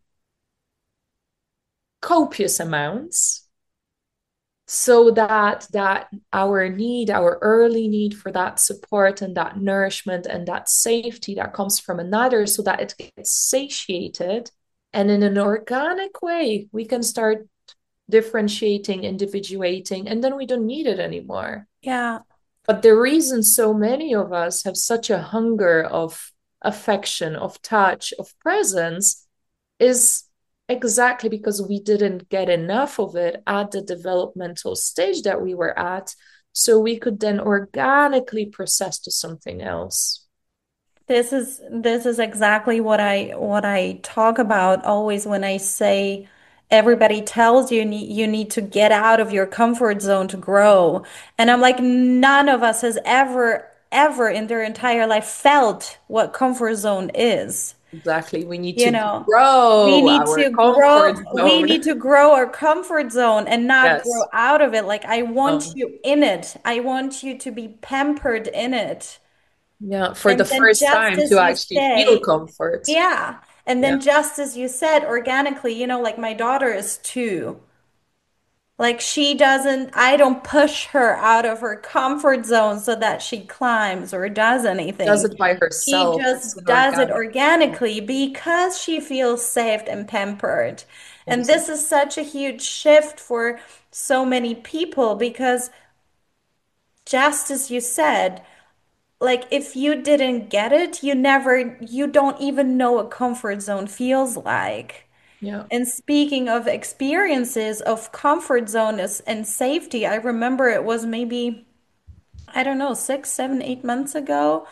copious amounts so that our early need for that support and that nourishment and that safety that comes from another, so that it gets satiated, and in an organic way we can start differentiating, individuating, and then we don't need it anymore.
Yeah.
But the reason so many of us have such a hunger of affection, of touch, of presence is exactly because we didn't get enough of it at the developmental stage that we were at. So we could then organically process to something else.
This is exactly what I talk about always when I say everybody tells you need to get out of your comfort zone to grow. And I'm like, none of us has ever in their entire life felt what comfort zone is.
Exactly. We need
You
to
know,
grow our comfort
we
zone.
need to grow our comfort zone and not grow
Yes.
out of it. Like I want
Um,
you in it. I want you to be pampered in it.
yeah, for the
And then
first
just
time
as
to
you
actually feel
say,
comfort.
yeah. And
Yeah.
then just as you said, organically, like my daughter is 2. Like I don't push her out of her comfort zone so that she climbs or does
Does
anything.
it by
She
herself.
just
It's an
does it
organic.
organically because she feels safe and pampered. And this
Exactly.
is such a huge shift for so many people because just as you said, like if you didn't get it, you don't even know what comfort zone feels like.
Yeah.
And speaking of experiences of comfort zone and safety, I remember it was maybe, I don't know, 6, 7, 8 months ago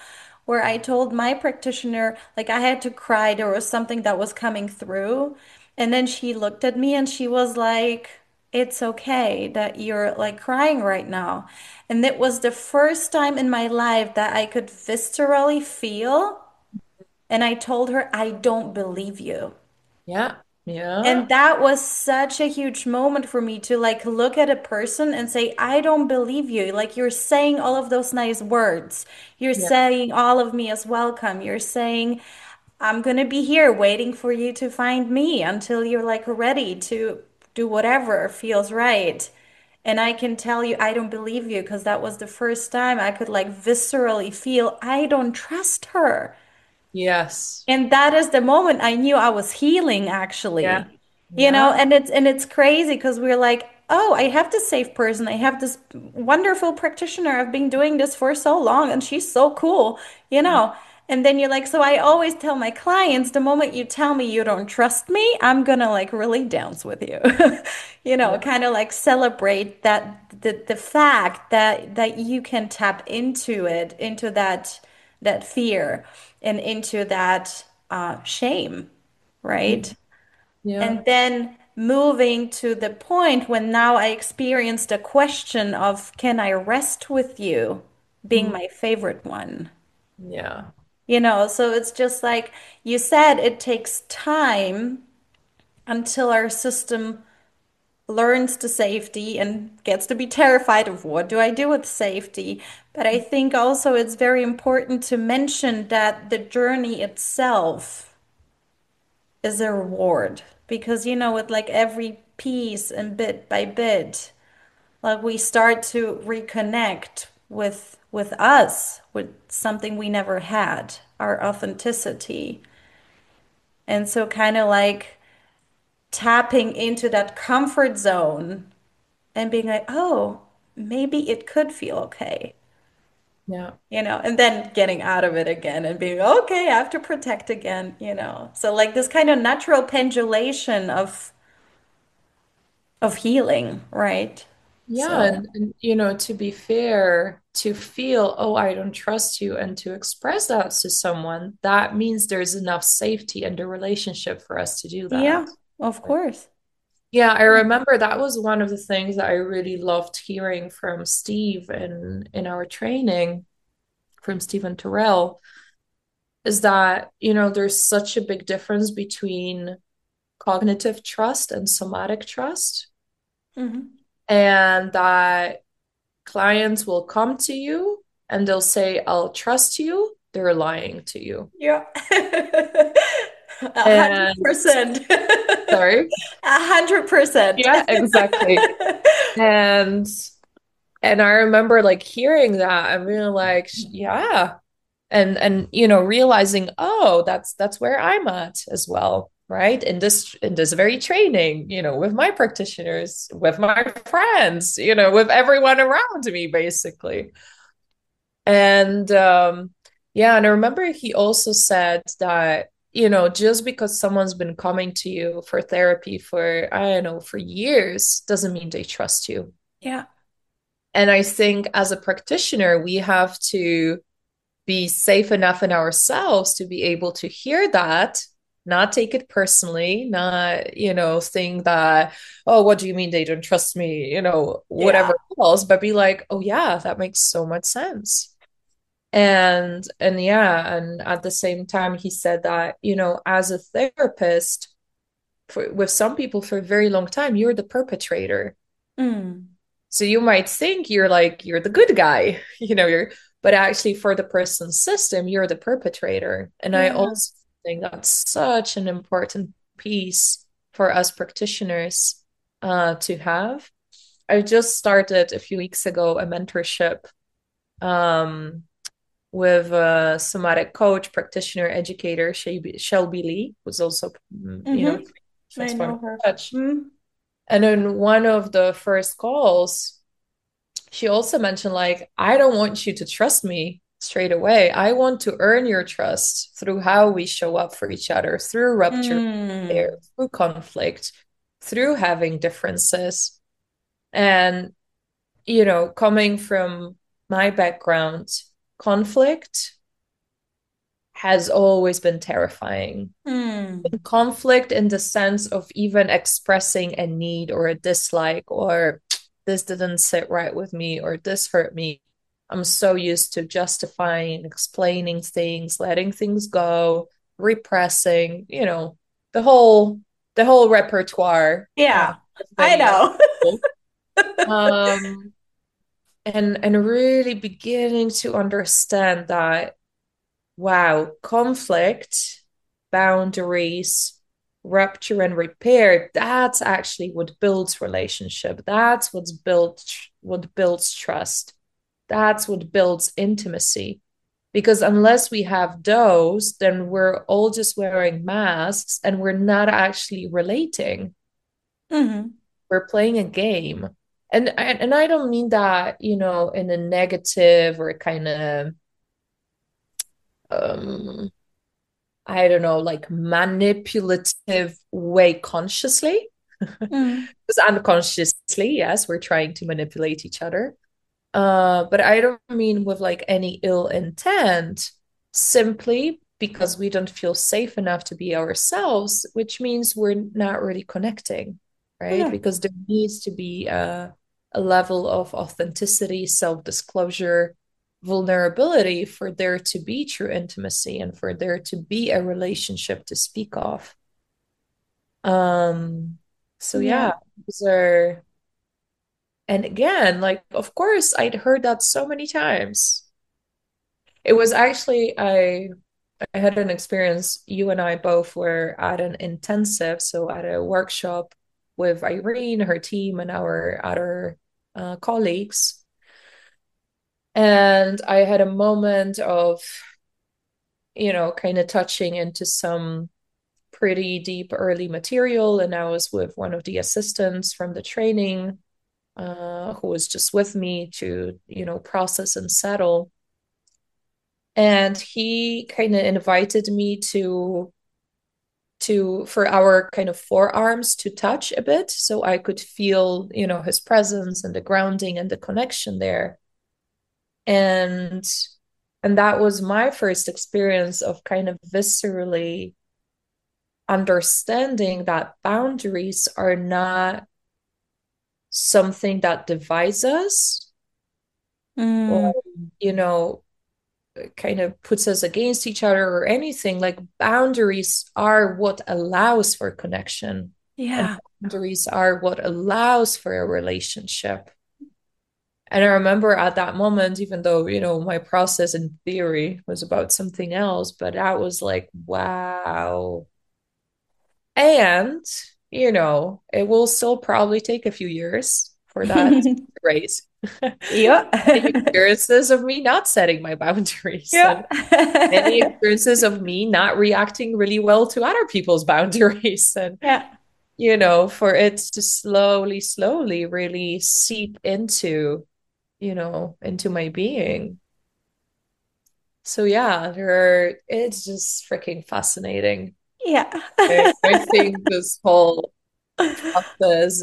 where I told my practitioner, like I had to cry. There was something that was coming through. And then she looked at me and she was like, it's okay that you're like crying right now. And it was the first time in my life that I could viscerally feel. And I told her, I don't believe you.
Yeah. Yeah.
And that was such a huge moment for me to like look at a person and say, I don't believe you. Like you're saying all of those nice words. You're
Yeah.
saying all of me as welcome. You're saying, I'm gonna be here waiting for you to find me until you're like ready to do whatever feels right. And I can tell you, I don't believe you because that was the first time I could like viscerally feel I don't trust her.
Yes.
And that is the moment I knew I was healing
Yeah.
actually. You know,
Yeah.
and it's crazy because we're like, oh, I have this safe person. I have this wonderful practitioner. I've been doing this for so long and she's so cool, you know. And then you're like, so I always tell my clients, the moment you tell me you don't trust me, I'm gonna like really dance with you. You know,
Yeah.
kind of like celebrate that the fact that you can tap into it, into that fear and into that shame,
Yeah.
right?
Yeah.
And then moving to the point when now I experienced a question of, can I rest with you being
Mm.
my favorite one?
Yeah.
You know, so it's just like you said, it takes time until our system learns the safety and gets to be terrified of what do I do with safety. But I think also it's very important to mention that the journey itself is a reward because you know with like every piece and bit by bit like we start to reconnect with us with something we never had, our authenticity. And so kind of like tapping into that comfort zone and being like, oh, maybe it could feel okay,
Yeah.
you know, and then getting out of it again and being okay, I have to protect again, you know. So like this kind of natural pendulation of healing, right?
Yeah,
So,
and you know, to be fair, to feel, oh, I don't trust you, and to express that to someone, that means there's enough safety in the relationship for us to do
yeah,
that.
of course.
Yeah, I remember that was one of the things that I really loved hearing from Steve in our training, from Stephen Terrell, is that, you know, there's such a big difference between cognitive trust and somatic trust,
Hmm.
and that clients will come to you and they'll say, I'll trust you. They're lying to you.
Yeah. A hundred
And
percent.
sorry.
100%.
Yeah, exactly. And I remember like hearing that and being like, yeah. And you know, realizing, oh, that's where I'm at as well. Right. In this very training, you know, with my practitioners, with my friends, you know, with everyone around me, basically. And yeah, and I remember he also said that, you know, just because someone's been coming to you for therapy for, I don't know, for years, doesn't mean they trust you.
Yeah.
And I think as a practitioner, we have to be safe enough in ourselves to be able to hear that, not take it personally, not, you know, think that, oh, what do you mean they don't trust me, you know,
Yeah.
whatever else, but be like, oh, yeah, that makes so much sense. And yeah, and at the same time he said that, you know, as a therapist, for with some people for a very long time you're the perpetrator,
Mm.
so you might think you're like you're the good guy, you know, you're, but actually for the person's system you're the perpetrator. And I
Yeah.
also think that's such an important piece for us practitioners to have. I just started a few weeks ago a mentorship um with a somatic coach, practitioner, educator, Shelby Lee, who's also, you know,
Hmm. I know
transforming
her.
touch.
Mm.
And in one of the first calls, she also mentioned, like, I don't want you to trust me straight away. I want to earn your trust through how we show up for each other, through rupture, there,
Mm.
through conflict, through having differences. And, you know, coming from my background, conflict has always been terrifying.
Mm.
Conflict in the sense of even expressing a need or a dislike, or this didn't sit right with me, or this hurt me. I'm so used to justifying, explaining things, letting things go, repressing, the whole repertoire
Yeah,
of
I
many other
know.
people. Um, and really beginning to understand that, wow, conflict, boundaries, rupture and repair, that's actually what builds relationship. That's what builds trust. That's what builds intimacy. Because unless we have those, then we're all just wearing masks and we're not actually relating.
Hmm.
We're playing a game. And I don't mean that, in a negative or kind of um I don't know, like manipulative way consciously.
Mm.
Because unconsciously, yes, we're trying to manipulate each other. But I don't mean with like any ill intent, simply because we don't feel safe enough to be ourselves, which means we're not really connecting, right?
Yeah.
Because there needs to be a level of authenticity, self-disclosure, vulnerability for there to be true intimacy and for there to be a relationship to speak of. Um, so
Yeah.
yeah, these are, and again, like, of course, I'd heard that so many times. It was actually, I had an experience, you and I both were at an intensive, so at a workshop with Irene, her team, and our other colleagues. And I had a moment of, kind of touching into some pretty deep early material. And I was with one of the assistants from the training, who was just with me to, process and settle. And he kind of invited me for our kind of forearms to touch a bit so I could feel, his presence and the grounding and the connection there. And and that was my first experience of kind of viscerally understanding that boundaries are not something that divides us or,
Mm.
you know, kind of puts us against each other or anything. Like boundaries are what allows for connection, and
Yeah.
boundaries are what allows for a relationship. And I remember at that moment, even though, my process in theory was about something else, but that was like, wow. And, it will still probably take a few years for that to raise.
Yeah.
Many experiences of me not setting my boundaries,
Yeah.
and many experiences of me not reacting really well to other people's boundaries. And,
Yeah.
for it to slowly, slowly really seep into my being. So yeah, it's just freaking fascinating.
Yeah.
I think this whole process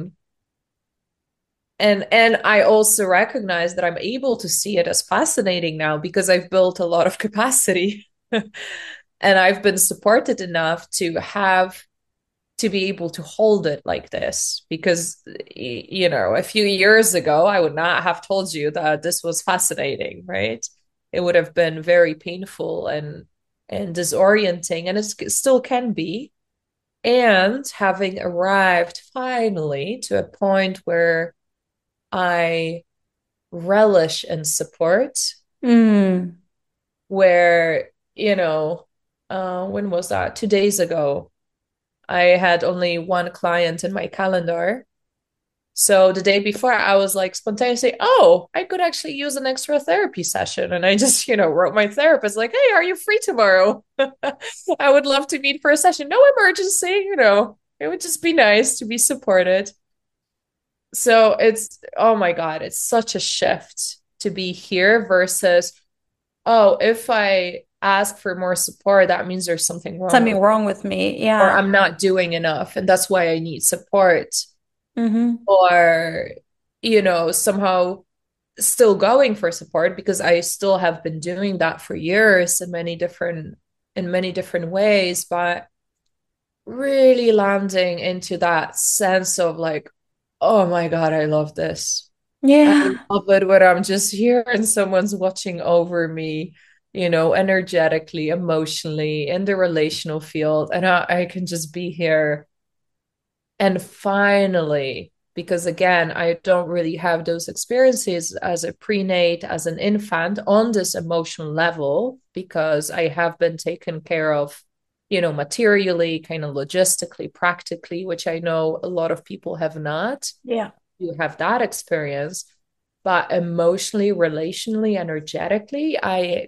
and I also recognize that I'm able to see it as fascinating now because I've built a lot of capacity and I've been supported enough to be able to hold it like this because a few years ago I would not have told you that this was fascinating, right? It would have been very painful and disorienting, and it still can be. And having arrived finally to a point where I relish in support,
Mm.
where, when was that? 2 days ago, I had only one client in my calendar. So the day before, I was like spontaneously, oh, I could actually use an extra therapy session. And I just, wrote my therapist, like, hey, are you free tomorrow? I would love to meet for a session. No emergency, it would just be nice to be supported. So oh my God, it's such a shift to be here versus, oh, if I ask for more support, that means there's something wrong
Something
with,
wrong with me.
or
Yeah.
I'm not doing enough, and that's why I need support.
Hmm.
Or, somehow still going for support because I still have been doing that for years in many different ways, but really landing into that sense of like, oh my God, I love this. I
Yeah.
love it when I'm just here and someone's watching over me, energetically, emotionally, in the relational field, and I can just be here. And finally, because again, I don't really have those experiences as a prenate, as an infant on this emotional level, because I have been taken care of, materially, kind of logistically, practically, which I know a lot of people have not.
Yeah.
You have that experience, but emotionally, relationally, energetically,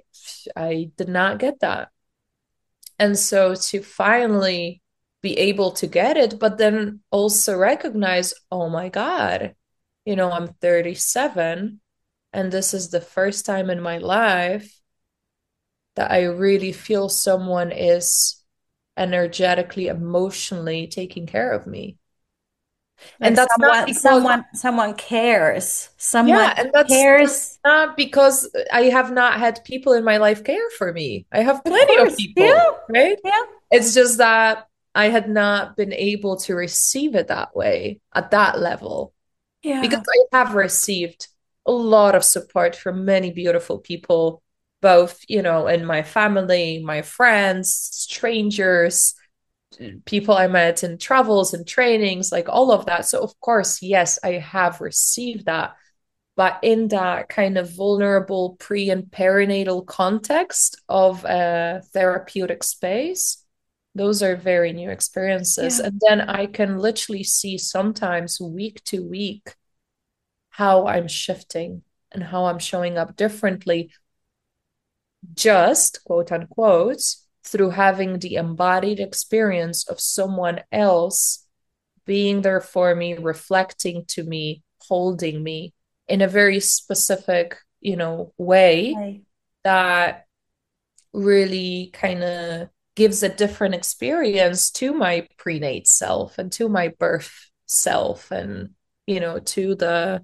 I did not get that. And so to finally be able to get it, but then also recognize, oh my God, I'm 37 and this is the first time in my life that I really feel someone is energetically, emotionally taking care of me.
Like
And that's not because,
someone cares.
yeah,
Someone
and that's
cares.
not because I have not had people in my life care for me. I have
Of
plenty of
course. Yeah.
people, right?
Yeah.
It's just that I had not been able to receive it that way at that level because
Yeah.
I have received a lot of support from many beautiful people, both, in my family, my friends, strangers, people I met in travels and trainings, like all of that. So, of course, yes, I have received that. But in that kind of vulnerable pre and perinatal context of a therapeutic space, those are very new experiences.
Yeah.
And then I can literally see sometimes week to week how I'm shifting and how I'm showing up differently, just quote unquote, through having the embodied experience of someone else being there for me, reflecting to me, holding me in a very specific, way
Right.
that really kind of gives a different experience to my prenate self and to my birth self and, to the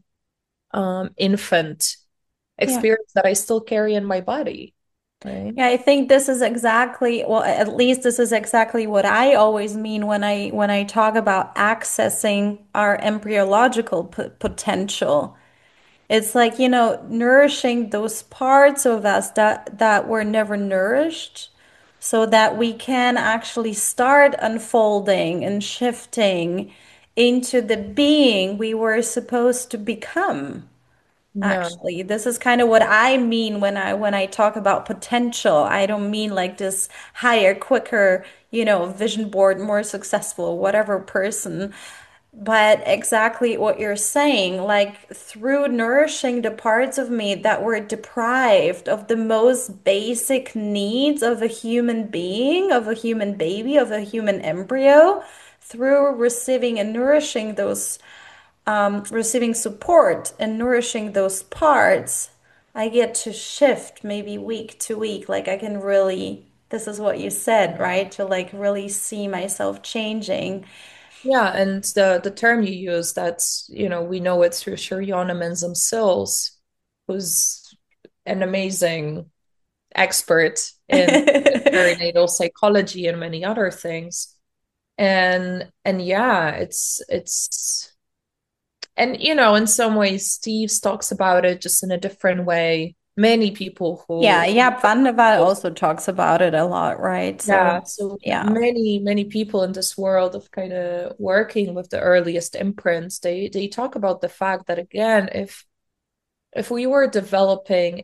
infant
Yeah.
experience that I still carry in my body. Right.
Yeah, I think this is exactly, well, at least this is exactly what I always mean when I talk about accessing our embryological potential. It's like, nourishing those parts of us that were never nourished so that we can actually start unfolding and shifting into the being we were supposed to become.
Yeah.
Actually, this is kind of what I mean when I talk about potential. I don't mean like this higher, quicker, vision board, more successful, whatever person, but exactly what you're saying, like through nourishing the parts of me that were deprived of the most basic needs of a human being, of a human baby, of a human embryo, through receiving and nourishing those receiving support and nourishing those parts, I get to shift maybe week to week. Like I can really, this is what you said, right? To like really see myself changing.
Yeah, and the term you use, that's, we know it through Shriana Menzum-Sills, who's an amazing expert in perinatal psychology and many other things. And yeah, it's and in some ways Steve talks about it just in a different way. Many people
Yeah,
who
yeah, Vandeval also talks about it a lot, right? So,
yeah, so
yeah.
many people in this world of kind of working with the earliest imprints, they talk about the fact that again, if we were developing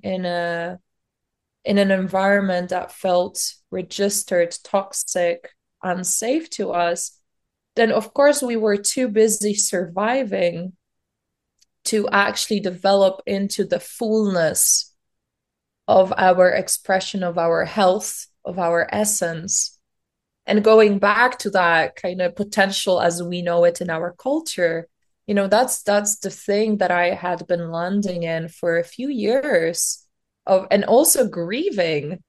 in an environment that felt registered, toxic, unsafe to us, then of course we were too busy surviving to actually develop into the fullness of our expression of our health, of our essence. And going back to that kind of potential as we know it in our culture, that's the thing that I had been landing in for a few years of, and also grieving,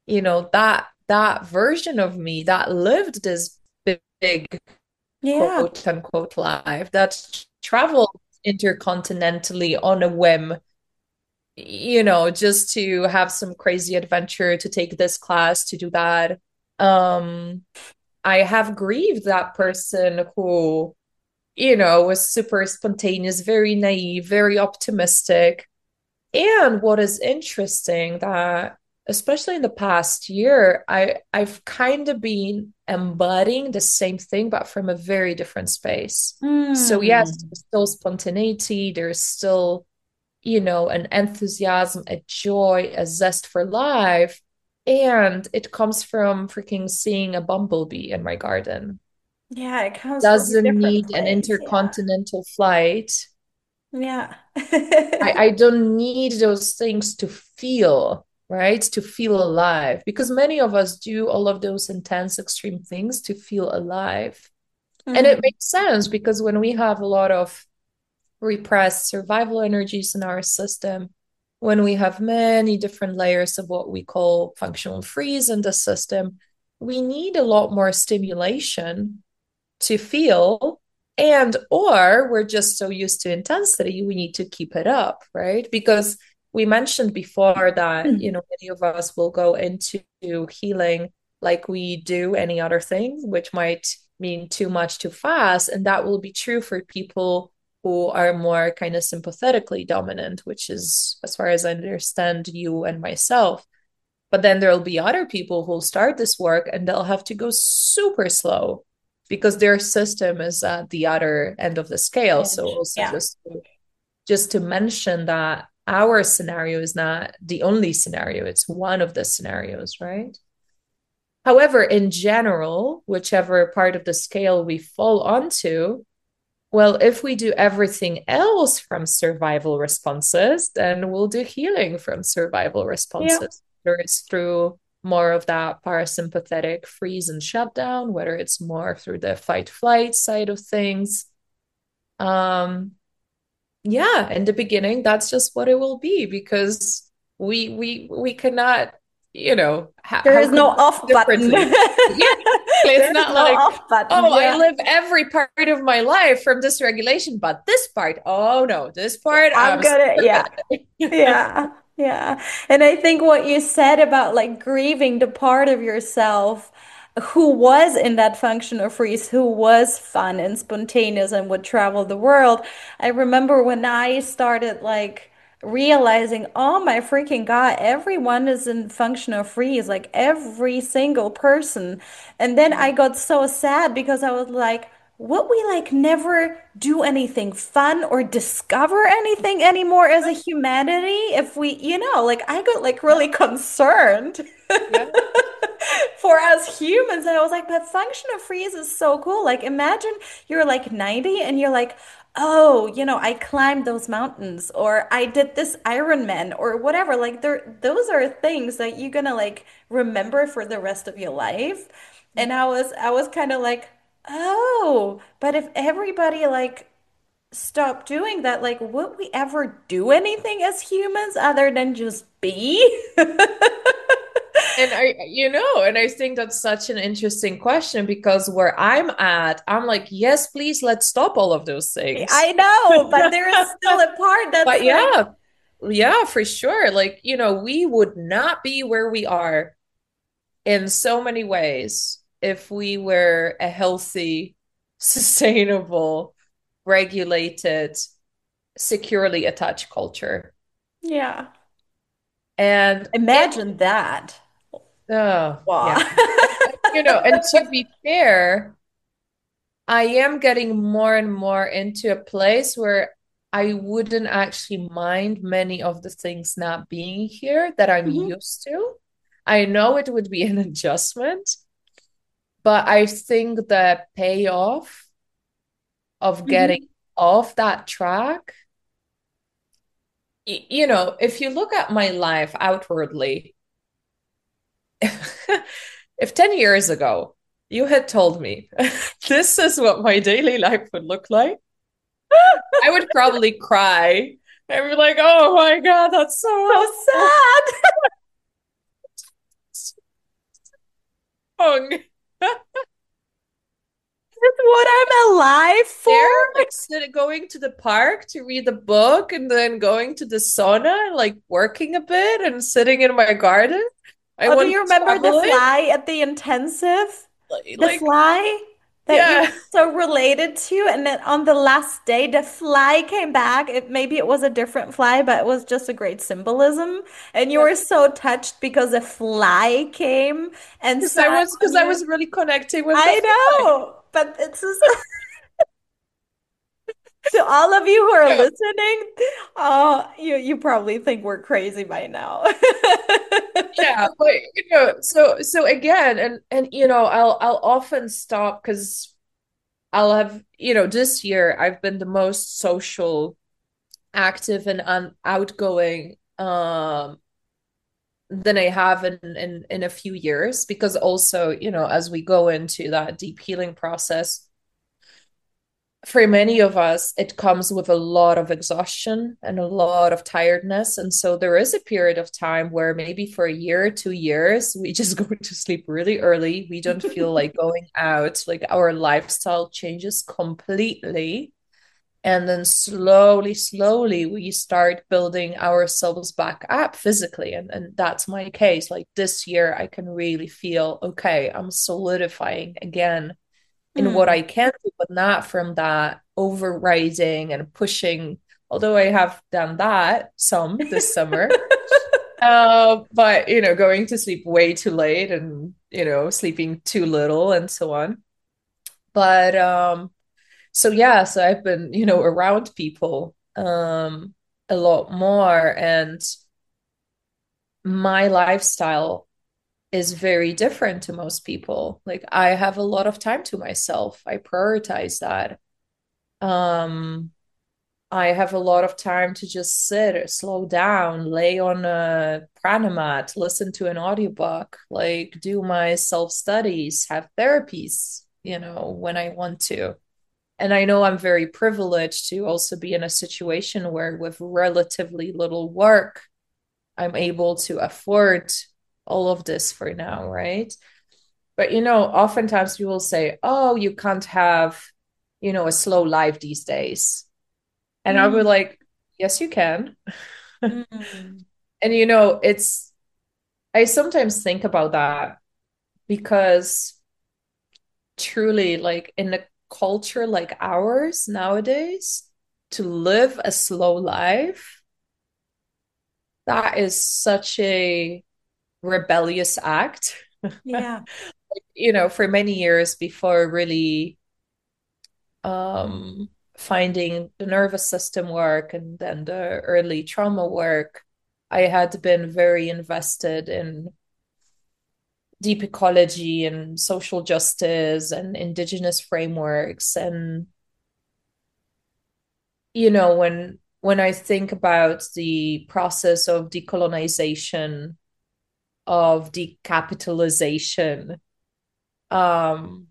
that version of me that lived this big
Yeah.
quote unquote life that traveled intercontinentally on a whim just to have some crazy adventure, to take this class, to do that. Um, I have grieved that person who, was super spontaneous, very naive, very optimistic. And what is interesting that especially in the past year, I've kind of been embodying the same thing, but from a very different space. So yes,
Hmm.
there's still spontaneity, there's still, an enthusiasm, a joy, a zest for life. And it comes from freaking seeing a bumblebee in my garden.
Yeah, it comes from a
Doesn't
different
need an
place. Yeah.
intercontinental flight.
Yeah.
I don't need those things to feel, right? To feel alive. Because many of us do all of those intense, extreme things to feel alive. And it
Hmm.
makes sense because when we have a lot of repressed survival energies in our system, when we have many different layers of what we call functional freeze in the system, we need a lot more stimulation to feel, and or we're just so used to intensity we need to keep it up, right? Because we mentioned before that many of us will go into healing like we do any other thing, which might mean too much too fast, and that will be true for people who are more kind of sympathetically dominant, which is, as far as I understand, you and myself. But then there'll be other people who'll start this work and they'll have to go super slow because their system is at the other end of the scale. So
Edge.
also
Yeah.
just to mention that our scenario is not the only scenario, it's one of the scenarios, right? However, in general, whichever part of the scale we fall onto, well, if we do everything else from survival responses, then we'll do healing from survival
Yeah.
responses. Whether it's through more of that parasympathetic freeze and shutdown, whether it's more through the fight flight side of things. Um, yeah, in the beginning, that's just what it will be because we cannot,
There
how
is
could
no
we
off
do
button.
differently? Yeah, it's
There is
not
no
like,
off button.
oh, I
Yeah.
live every part of my life from this regulation, but this part, oh no, this part,
I'm
I'm
gonna,
super
yeah.
good.
Yeah, yeah. And I think what you said about like grieving the part of yourself who was in that functional freeze, who was fun and spontaneous and would travel the world. I remember when I started like realizing, oh my freaking God, everyone is in functional freeze, like every single person. And then I got so sad because I was like, would we like never do anything fun or discover anything anymore as a humanity if we, like I got like
Yeah,
really concerned
yeah,
for us humans. And I was like, but functional freeze is so cool. Like imagine you're like 90 and you're like, oh, I climbed those mountains or I did this Ironman or whatever. Like those are things that you're gonna like remember for the rest of your life. And I was kind of like, oh, but if everybody like stopped doing that, like would we ever do anything as humans other than just be?
and I think that's such an interesting question because where I'm at, I'm like, yes, please, let's stop all of those things.
I know, but there is still a part that's
But
like,
yeah, yeah, for sure. Like, we would not be where we are in so many ways if we were a healthy, sustainable, regulated, securely attached culture.
yeah,
And
imagine that.
oh,
Wow.
yeah. And to be fair, I am getting more and more into a place where I wouldn't actually mind many of the things not being here that I'm
Mhm,
used to. I know it would be an adjustment, but I think the payoff of getting
mhm,
off that track, if you look at my life outwardly, if 10 years ago you had told me this is what my daily life would look like, I would probably cry. I'd be like, oh my God, that's
so
so
sad.
wrong.
It's what I'm alive
There,
for.
going to the park to read the book and then going to the sauna and like working a bit and sitting in my garden. I
Oh, do
want
you remember the
traveling.
fly at the intensive? The
Like,
fly that you
yeah.
were so related to, and then on the last day, the fly came back. Maybe it was a different fly, but it was just a great symbolism. And you
Yeah.
were so touched because a fly came and sat on
Because I
you.
was really connecting with the
I
fly.
know, but it's just to all of you who are
Yeah.
listening, you probably think we're crazy by now.
Yeah, but so again, and I'll often stop because I'll have, this year I've been the most social, active and outgoing than I have in a few years because also, as we go into that deep healing process, for many of us, it comes with a lot of exhaustion and a lot of tiredness. And so there is a period of time where maybe for a year, 2 years, we just go to sleep really early. We don't feel like going out, like our lifestyle changes completely. And then slowly, slowly, we start building ourselves back up physically. And that's my case. Like this year, I can really feel okay, I'm solidifying again in what
Mm.
I can do, but not from that overriding and pushing. Although I have done that some this summer, but going to sleep way too late and sleeping too little and so on. But so yeah, so I've been around people a lot more, and my lifestyle is very different to most people. Like I have a lot of time to myself. I prioritize that. Um, I have a lot of time to just sit, slow down, lay on a prana mat, listen to an audiobook, like do my self-studies, have therapies, when I want to. And I know I'm very privileged to also be in a situation where with relatively little work, I'm able to afford all of this for now, right? But oftentimes people say, "Oh, you can't have, a slow life these days." And I would
Mm.
like, "Yes, you can."
Mm.
And it's I sometimes think about that because truly, like in a culture like ours nowadays, to live a slow life, that is such a rebellious act.
Yeah.
For many years before really um, finding the nervous system work and then the early trauma work, I had been very invested in deep ecology and social justice and indigenous frameworks. And, when I think about the process of decolonization, of decapitalization, um,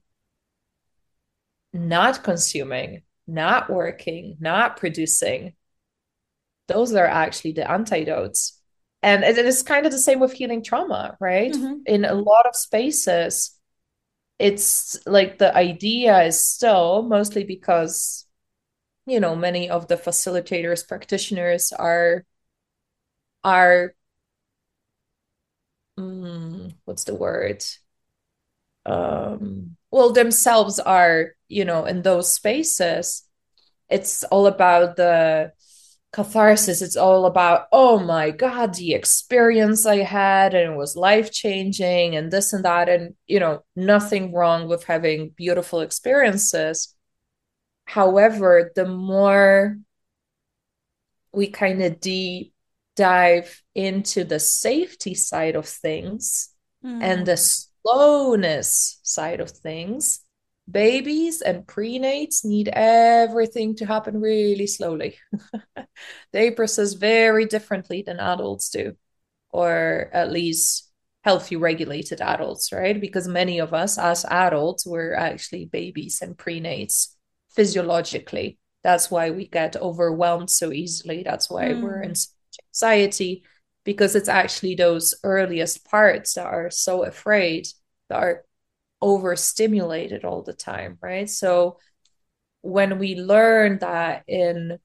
not consuming, not working, not producing, those are actually the antidotes. And it is kind of the same with healing trauma, right?
Hmm.
In a lot of spaces, it's like the idea is still mostly because, many of the facilitators, practitioners are what's the word? Well, themselves are, in those spaces. It's all about the catharsis. It's all about, oh my God, the experience I had and it was life changing and this and that. And, nothing wrong with having beautiful experiences. However, the more we kind of deep dive into the safety side of things and the
Mm.
slowness side of things, babies and prenates need everything to happen really slowly. They process very differently than adults do, or at least healthy, regulated adults, right? Because many of us, as adults, we're actually babies and prenates physiologically. That's why we get overwhelmed so easily. That's why we're in
Mm.
so much anxiety, because it's actually those earliest parts that are so afraid, that are overstimulated all the time, right? So when we learn that in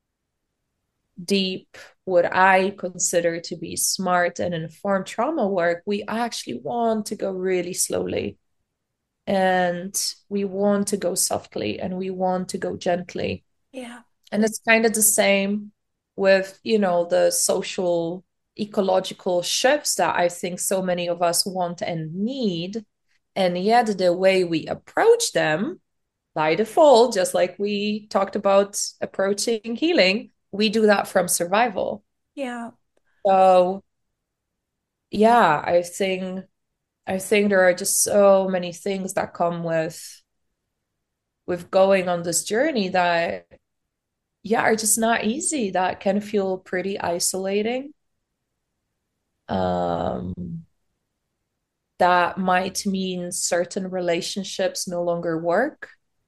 deep, what I consider to be smart and informed trauma work, we actually want to go really slowly and we want to go softly and we want to go gently.
Yeah.
And it's kind of the same with, the social ecological shifts that I think so many of us want and need. And yet the way we approach them by default, just like we talked about approaching healing, we do that from survival.
Yeah.
So yeah, I think there are just so many things that come with going on this journey that yeah, are just not easy, that can feel pretty isolating. Um, that might mean certain relationships no longer work.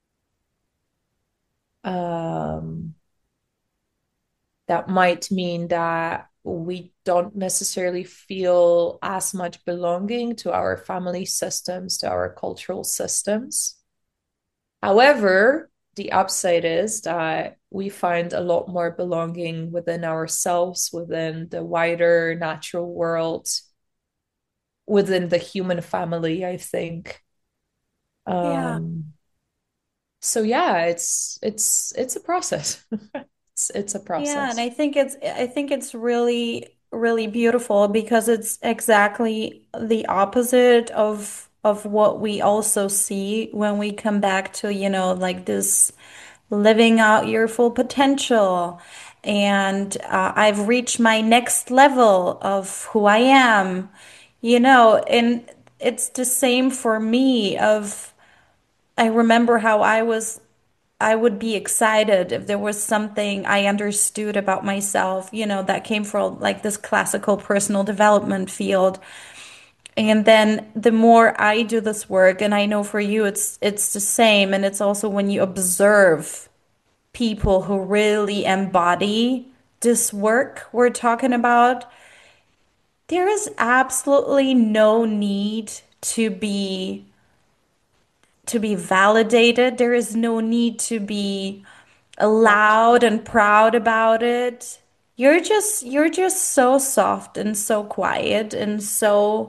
Um, that might mean that we don't necessarily feel as much belonging to our family systems, to our cultural systems. However, the upside is that we find a lot more belonging within ourselves, within the wider natural world, within the human family, I think.
Yeah.
Um, so yeah, it's a process. It's a
Yeah, and
process.
I think it's really really beautiful because it's exactly the opposite of what we also see when we come back to, like this living out your full potential. And I've reached my next level of who I am, and it's the same for me of I remember how I would be excited if there was something I understood about myself, that came from like this classical personal development field. And then the more I do this work, and I know for you it's the same, and it's also when you observe people who really embody this work we're talking about, there is absolutely no need to be validated. There is no need to be loud and proud about it. You're just so soft and so quiet and so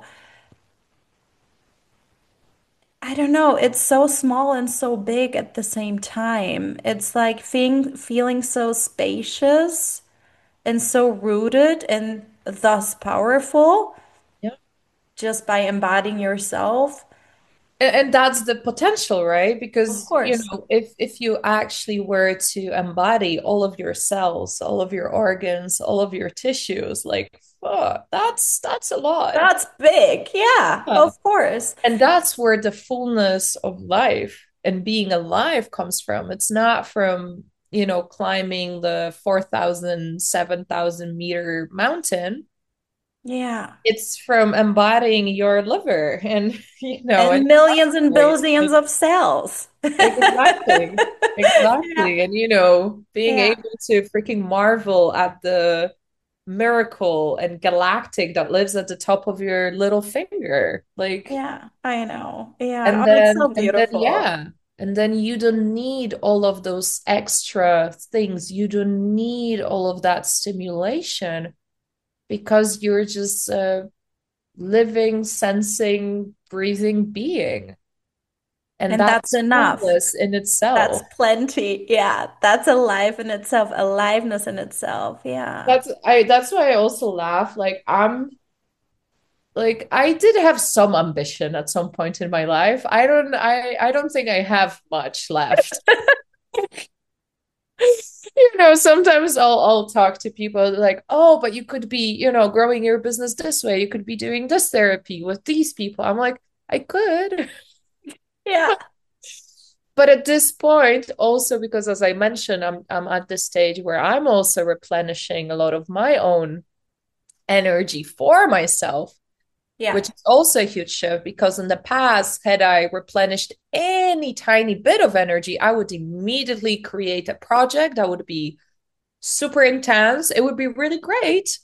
I don't know, it's so small and so big at the same time. It's like feeling so spacious and so rooted and thus powerful
Yeah.
just by embodying yourself.
And that's the potential, right?
Of
Because,
course.
if you actually were to embody all of your cells, all of your organs, all of your tissues, like, oh, that's a lot.
That's big. Yeah,
Yeah.
of course.
And that's where the fullness of life and being alive comes from. It's not from, climbing the 4,000, 7,000 meter mountain.
Yeah.
It's from embodying your liver and,
And
and
millions and
right.
billions of cells.
Exactly.
Yeah.
Exactly. And being
Yeah.
able to freaking marvel at the miracle and galactic that lives at the top of your little finger. Like,
Yeah, I know. Yeah.
and
Oh, it's so
then
beautiful.
yeah. And then you don't need all of those extra things. You don't need all of that stimulation because you're just a living, sensing, breathing being. And
And that's
that's
enough.
fullness in
That's
itself.
plenty. Yeah. That's a life in itself, aliveness in itself. Yeah.
That's why I also laugh. I did have some ambition at some point in my life. I don't think I have much left. Sometimes I'll talk to people like, oh, but you could be, growing your business this way. You could be doing this therapy with these people. I'm like, I could.
Yeah.
But at this point, also because as I mentioned, I'm at this stage where I'm also replenishing a lot of my own energy for myself,
Yeah.
which is also a huge shift because in the past, had I replenished any tiny bit of energy, I would immediately create a project that would be super intense. It would be really great.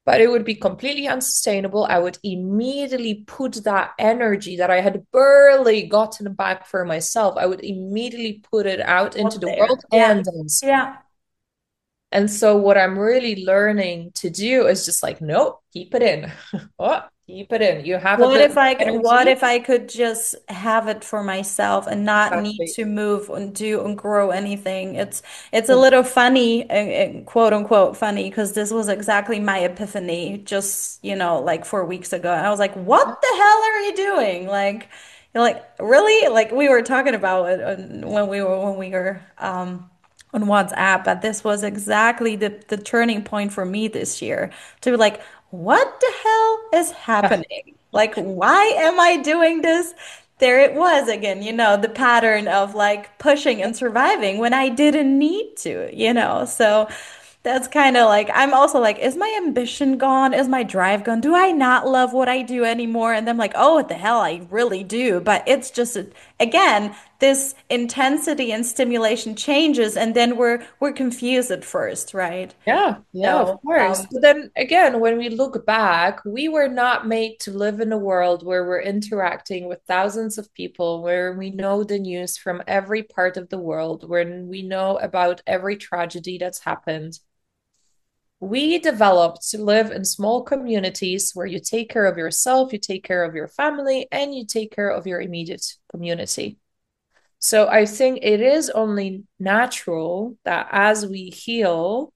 but it would be completely unsustainable. I would immediately put that energy that I had barely gotten back for myself, I would immediately put it out into
Out
the world
there. Yeah.
and then school.
Yeah.
And so what I'm really learning to do is just like, nope, keep it in. Oh, keep it in. You have a bit of
What
energy.
if I could just have it for myself and not need
Exactly.
to move and do and grow anything? It's a little funny, quote unquote funny, because this was exactly my epiphany just, like 4 weeks ago. And I was like, what the hell are you doing? Like really? Like we were talking about it when we were on WhatsApp, but this was exactly the turning point for me this year to be like, what the hell is
Yeah.
happening? Like, why am I doing this? There it was again, the pattern of like pushing and surviving when I didn't need to. So that's kind of like, I'm also like, is my ambition gone? Is my drive gone? Do I not love what I do anymore? And then like, oh, what the hell, I really do. But it's just, again, this intensity and stimulation changes, and then we're confused at first, right?
Yeah, yeah, of
So,
course. But then again, when we look back, we were not made to live in a world where we're interacting with thousands of people, where we know the news from every part of the world, when we know about every tragedy that's happened. We developed to live in small communities where you take care of yourself, you take care of your family, and you take care of your immediate community. So I think it is only natural that as we heal,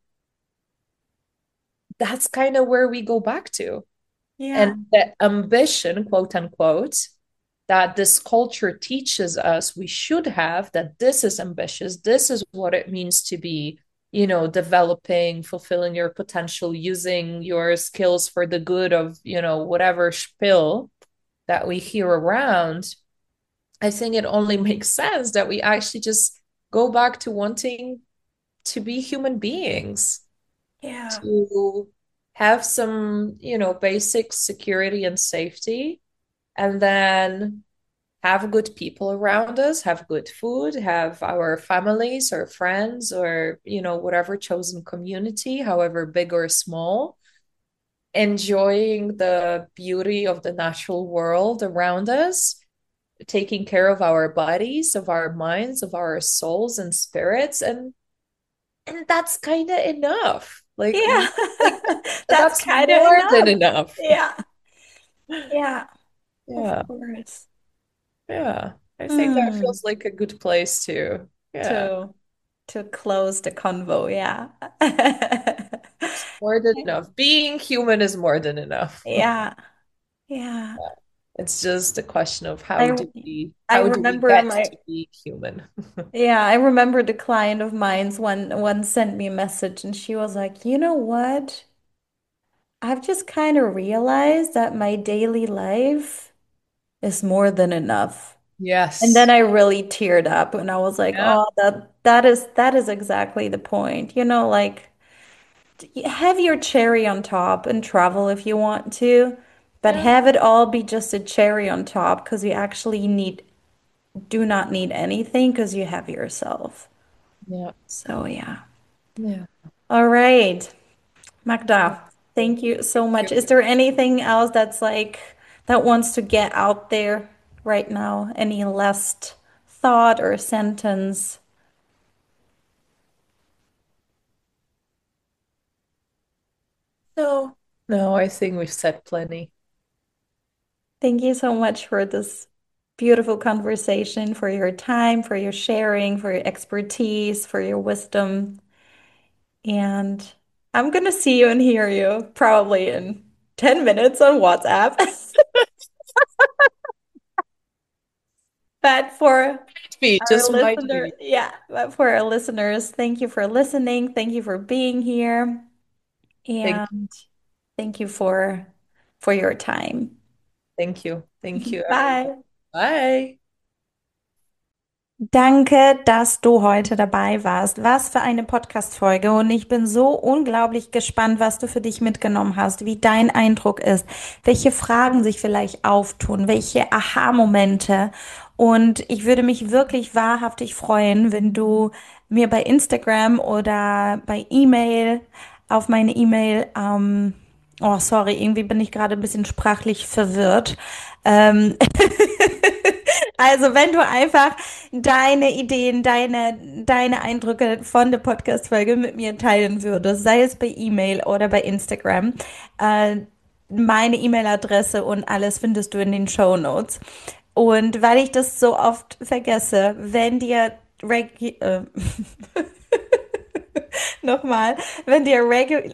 that's kind of where we go back to.
yeah.
And the ambition, quote unquote, that this culture teaches us we should have, that this is ambitious, this is what it means to be, developing, fulfilling your potential, using your skills for the good of, whatever spiel that we hear around. I think it only makes sense that we actually just go back to wanting to be human beings,
Yeah.
to have some, basic security and safety, and then have good people around us, have good food, have our families or friends or, whatever chosen community, however big or small, enjoying the beauty of the natural world around us, taking care of our bodies, of our minds, of our souls and spirits, and that's kind of enough.
Yeah.
Like
That's
that's
kind of
more than
enough.
enough.
Yeah. Yeah. Of
Yeah,
course.
yeah. I think that
Hmm.
feels like a good place to, yeah,
To to close the convo, yeah.
more than enough. Being human is more than enough.
Yeah. Yeah.
It's just a question of
I I
how do we
remember
get
my
to be human?
yeah, I remember the client of mine's one sent me a message and she was like, "You know what? I've just kind of realized that my daily life is more than enough." And then
Yes.
I really teared up and I was like,
Yeah.
"Oh, that is exactly the point. Like have your cherry on top and travel if you want to, but
Yeah.
have it all be just a cherry on top because you actually do not need anything because you have yourself."
Yeah.
So yeah.
Yeah.
All right.
Thank
Magda,
you.
thank you so
Thank
much.
you.
Is there anything else that wants to get out there right now? Any last thought or sentence?
No, no, I think we've said plenty.
Thank you so much for this beautiful conversation, for your time, for your sharing, for your expertise, for your wisdom. And I'm gonna see you and hear you probably in 10 minutes on WhatsApp. But for
Be
our
just might
listener,
be.
yeah, but for our listeners, thank you for listening. Thank you for being here.
Thank,
And thank you for your time.
thank you. Thank you, everyone.
Bye.
Bye.
Danke, dass du heute dabei warst. Was für eine Podcast-Folge. Und ich bin so unglaublich gespannt, was du für dich mitgenommen hast, wie dein Eindruck ist, welche Fragen sich vielleicht auftun, welche Aha-Momente. Und ich würde mich wirklich wahrhaftig freuen, wenn du mir bei Instagram oder bei E-Mail auf meine E-Mail Oh, sorry, irgendwie bin ich gerade ein bisschen sprachlich verwirrt. Ähm, also, wenn du einfach deine Ideen, deine Eindrücke von der Podcast-Folge mit mir teilen würdest, sei es bei E-Mail oder bei Instagram, äh, meine E-Mail-Adresse und alles findest du in den Show Notes. Und weil ich das so oft vergesse, wenn dir nochmal, wenn dir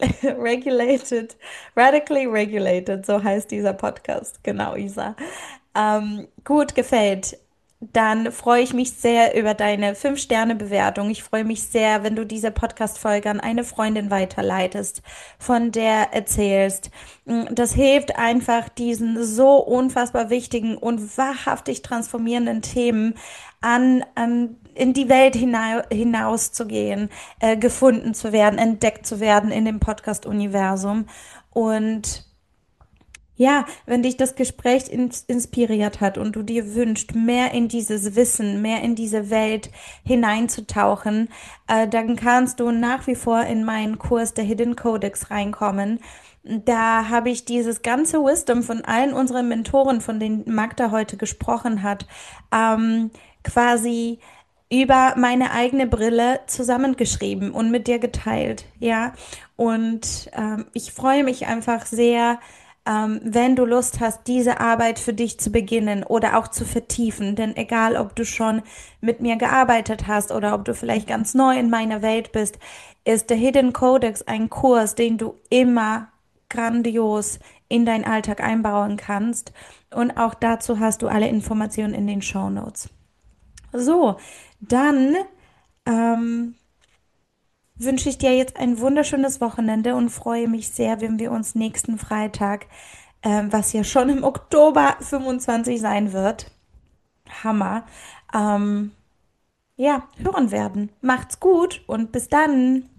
radically regulated, so heißt dieser Podcast, genau, Isa, gut gefällt, dann freue ich mich sehr über deine 5-Sterne-Bewertung. Ich freue mich sehr, wenn du diese Podcast-Folge an eine Freundin weiterleitest, von der erzählst. Das hilft einfach, diesen so unfassbar wichtigen und wahrhaftig transformierenden Themen in die Welt hinauszugehen, gefunden zu werden, entdeckt zu werden in dem Podcast-Universum. Und ja, wenn dich das Gespräch inspiriert hat und du dir wünschst, mehr in dieses Wissen, mehr in diese Welt hineinzutauchen, dann kannst du nach wie vor in meinen Kurs der Hidden Codex reinkommen. Da habe ich dieses ganze Wisdom von allen unseren Mentoren, von denen Magda heute gesprochen hat, quasi über meine eigene Brille zusammengeschrieben und mit dir geteilt, ja. Und ich freue mich einfach sehr, wenn du Lust hast, diese Arbeit für dich zu beginnen oder auch zu vertiefen. Denn egal, ob du schon mit mir gearbeitet hast oder ob du vielleicht ganz neu in meiner Welt bist, ist der Hidden Codex ein Kurs, den du immer grandios in deinen Alltag einbauen kannst. Und auch dazu hast du alle Informationen in den Show Notes. So, dann ähm, wünsche ich dir jetzt ein wunderschönes Wochenende und freue mich sehr, wenn wir uns nächsten Freitag, was ja schon im Oktober 25 sein wird, Hammer, ähm, ja, hören werden. Macht's gut und bis dann.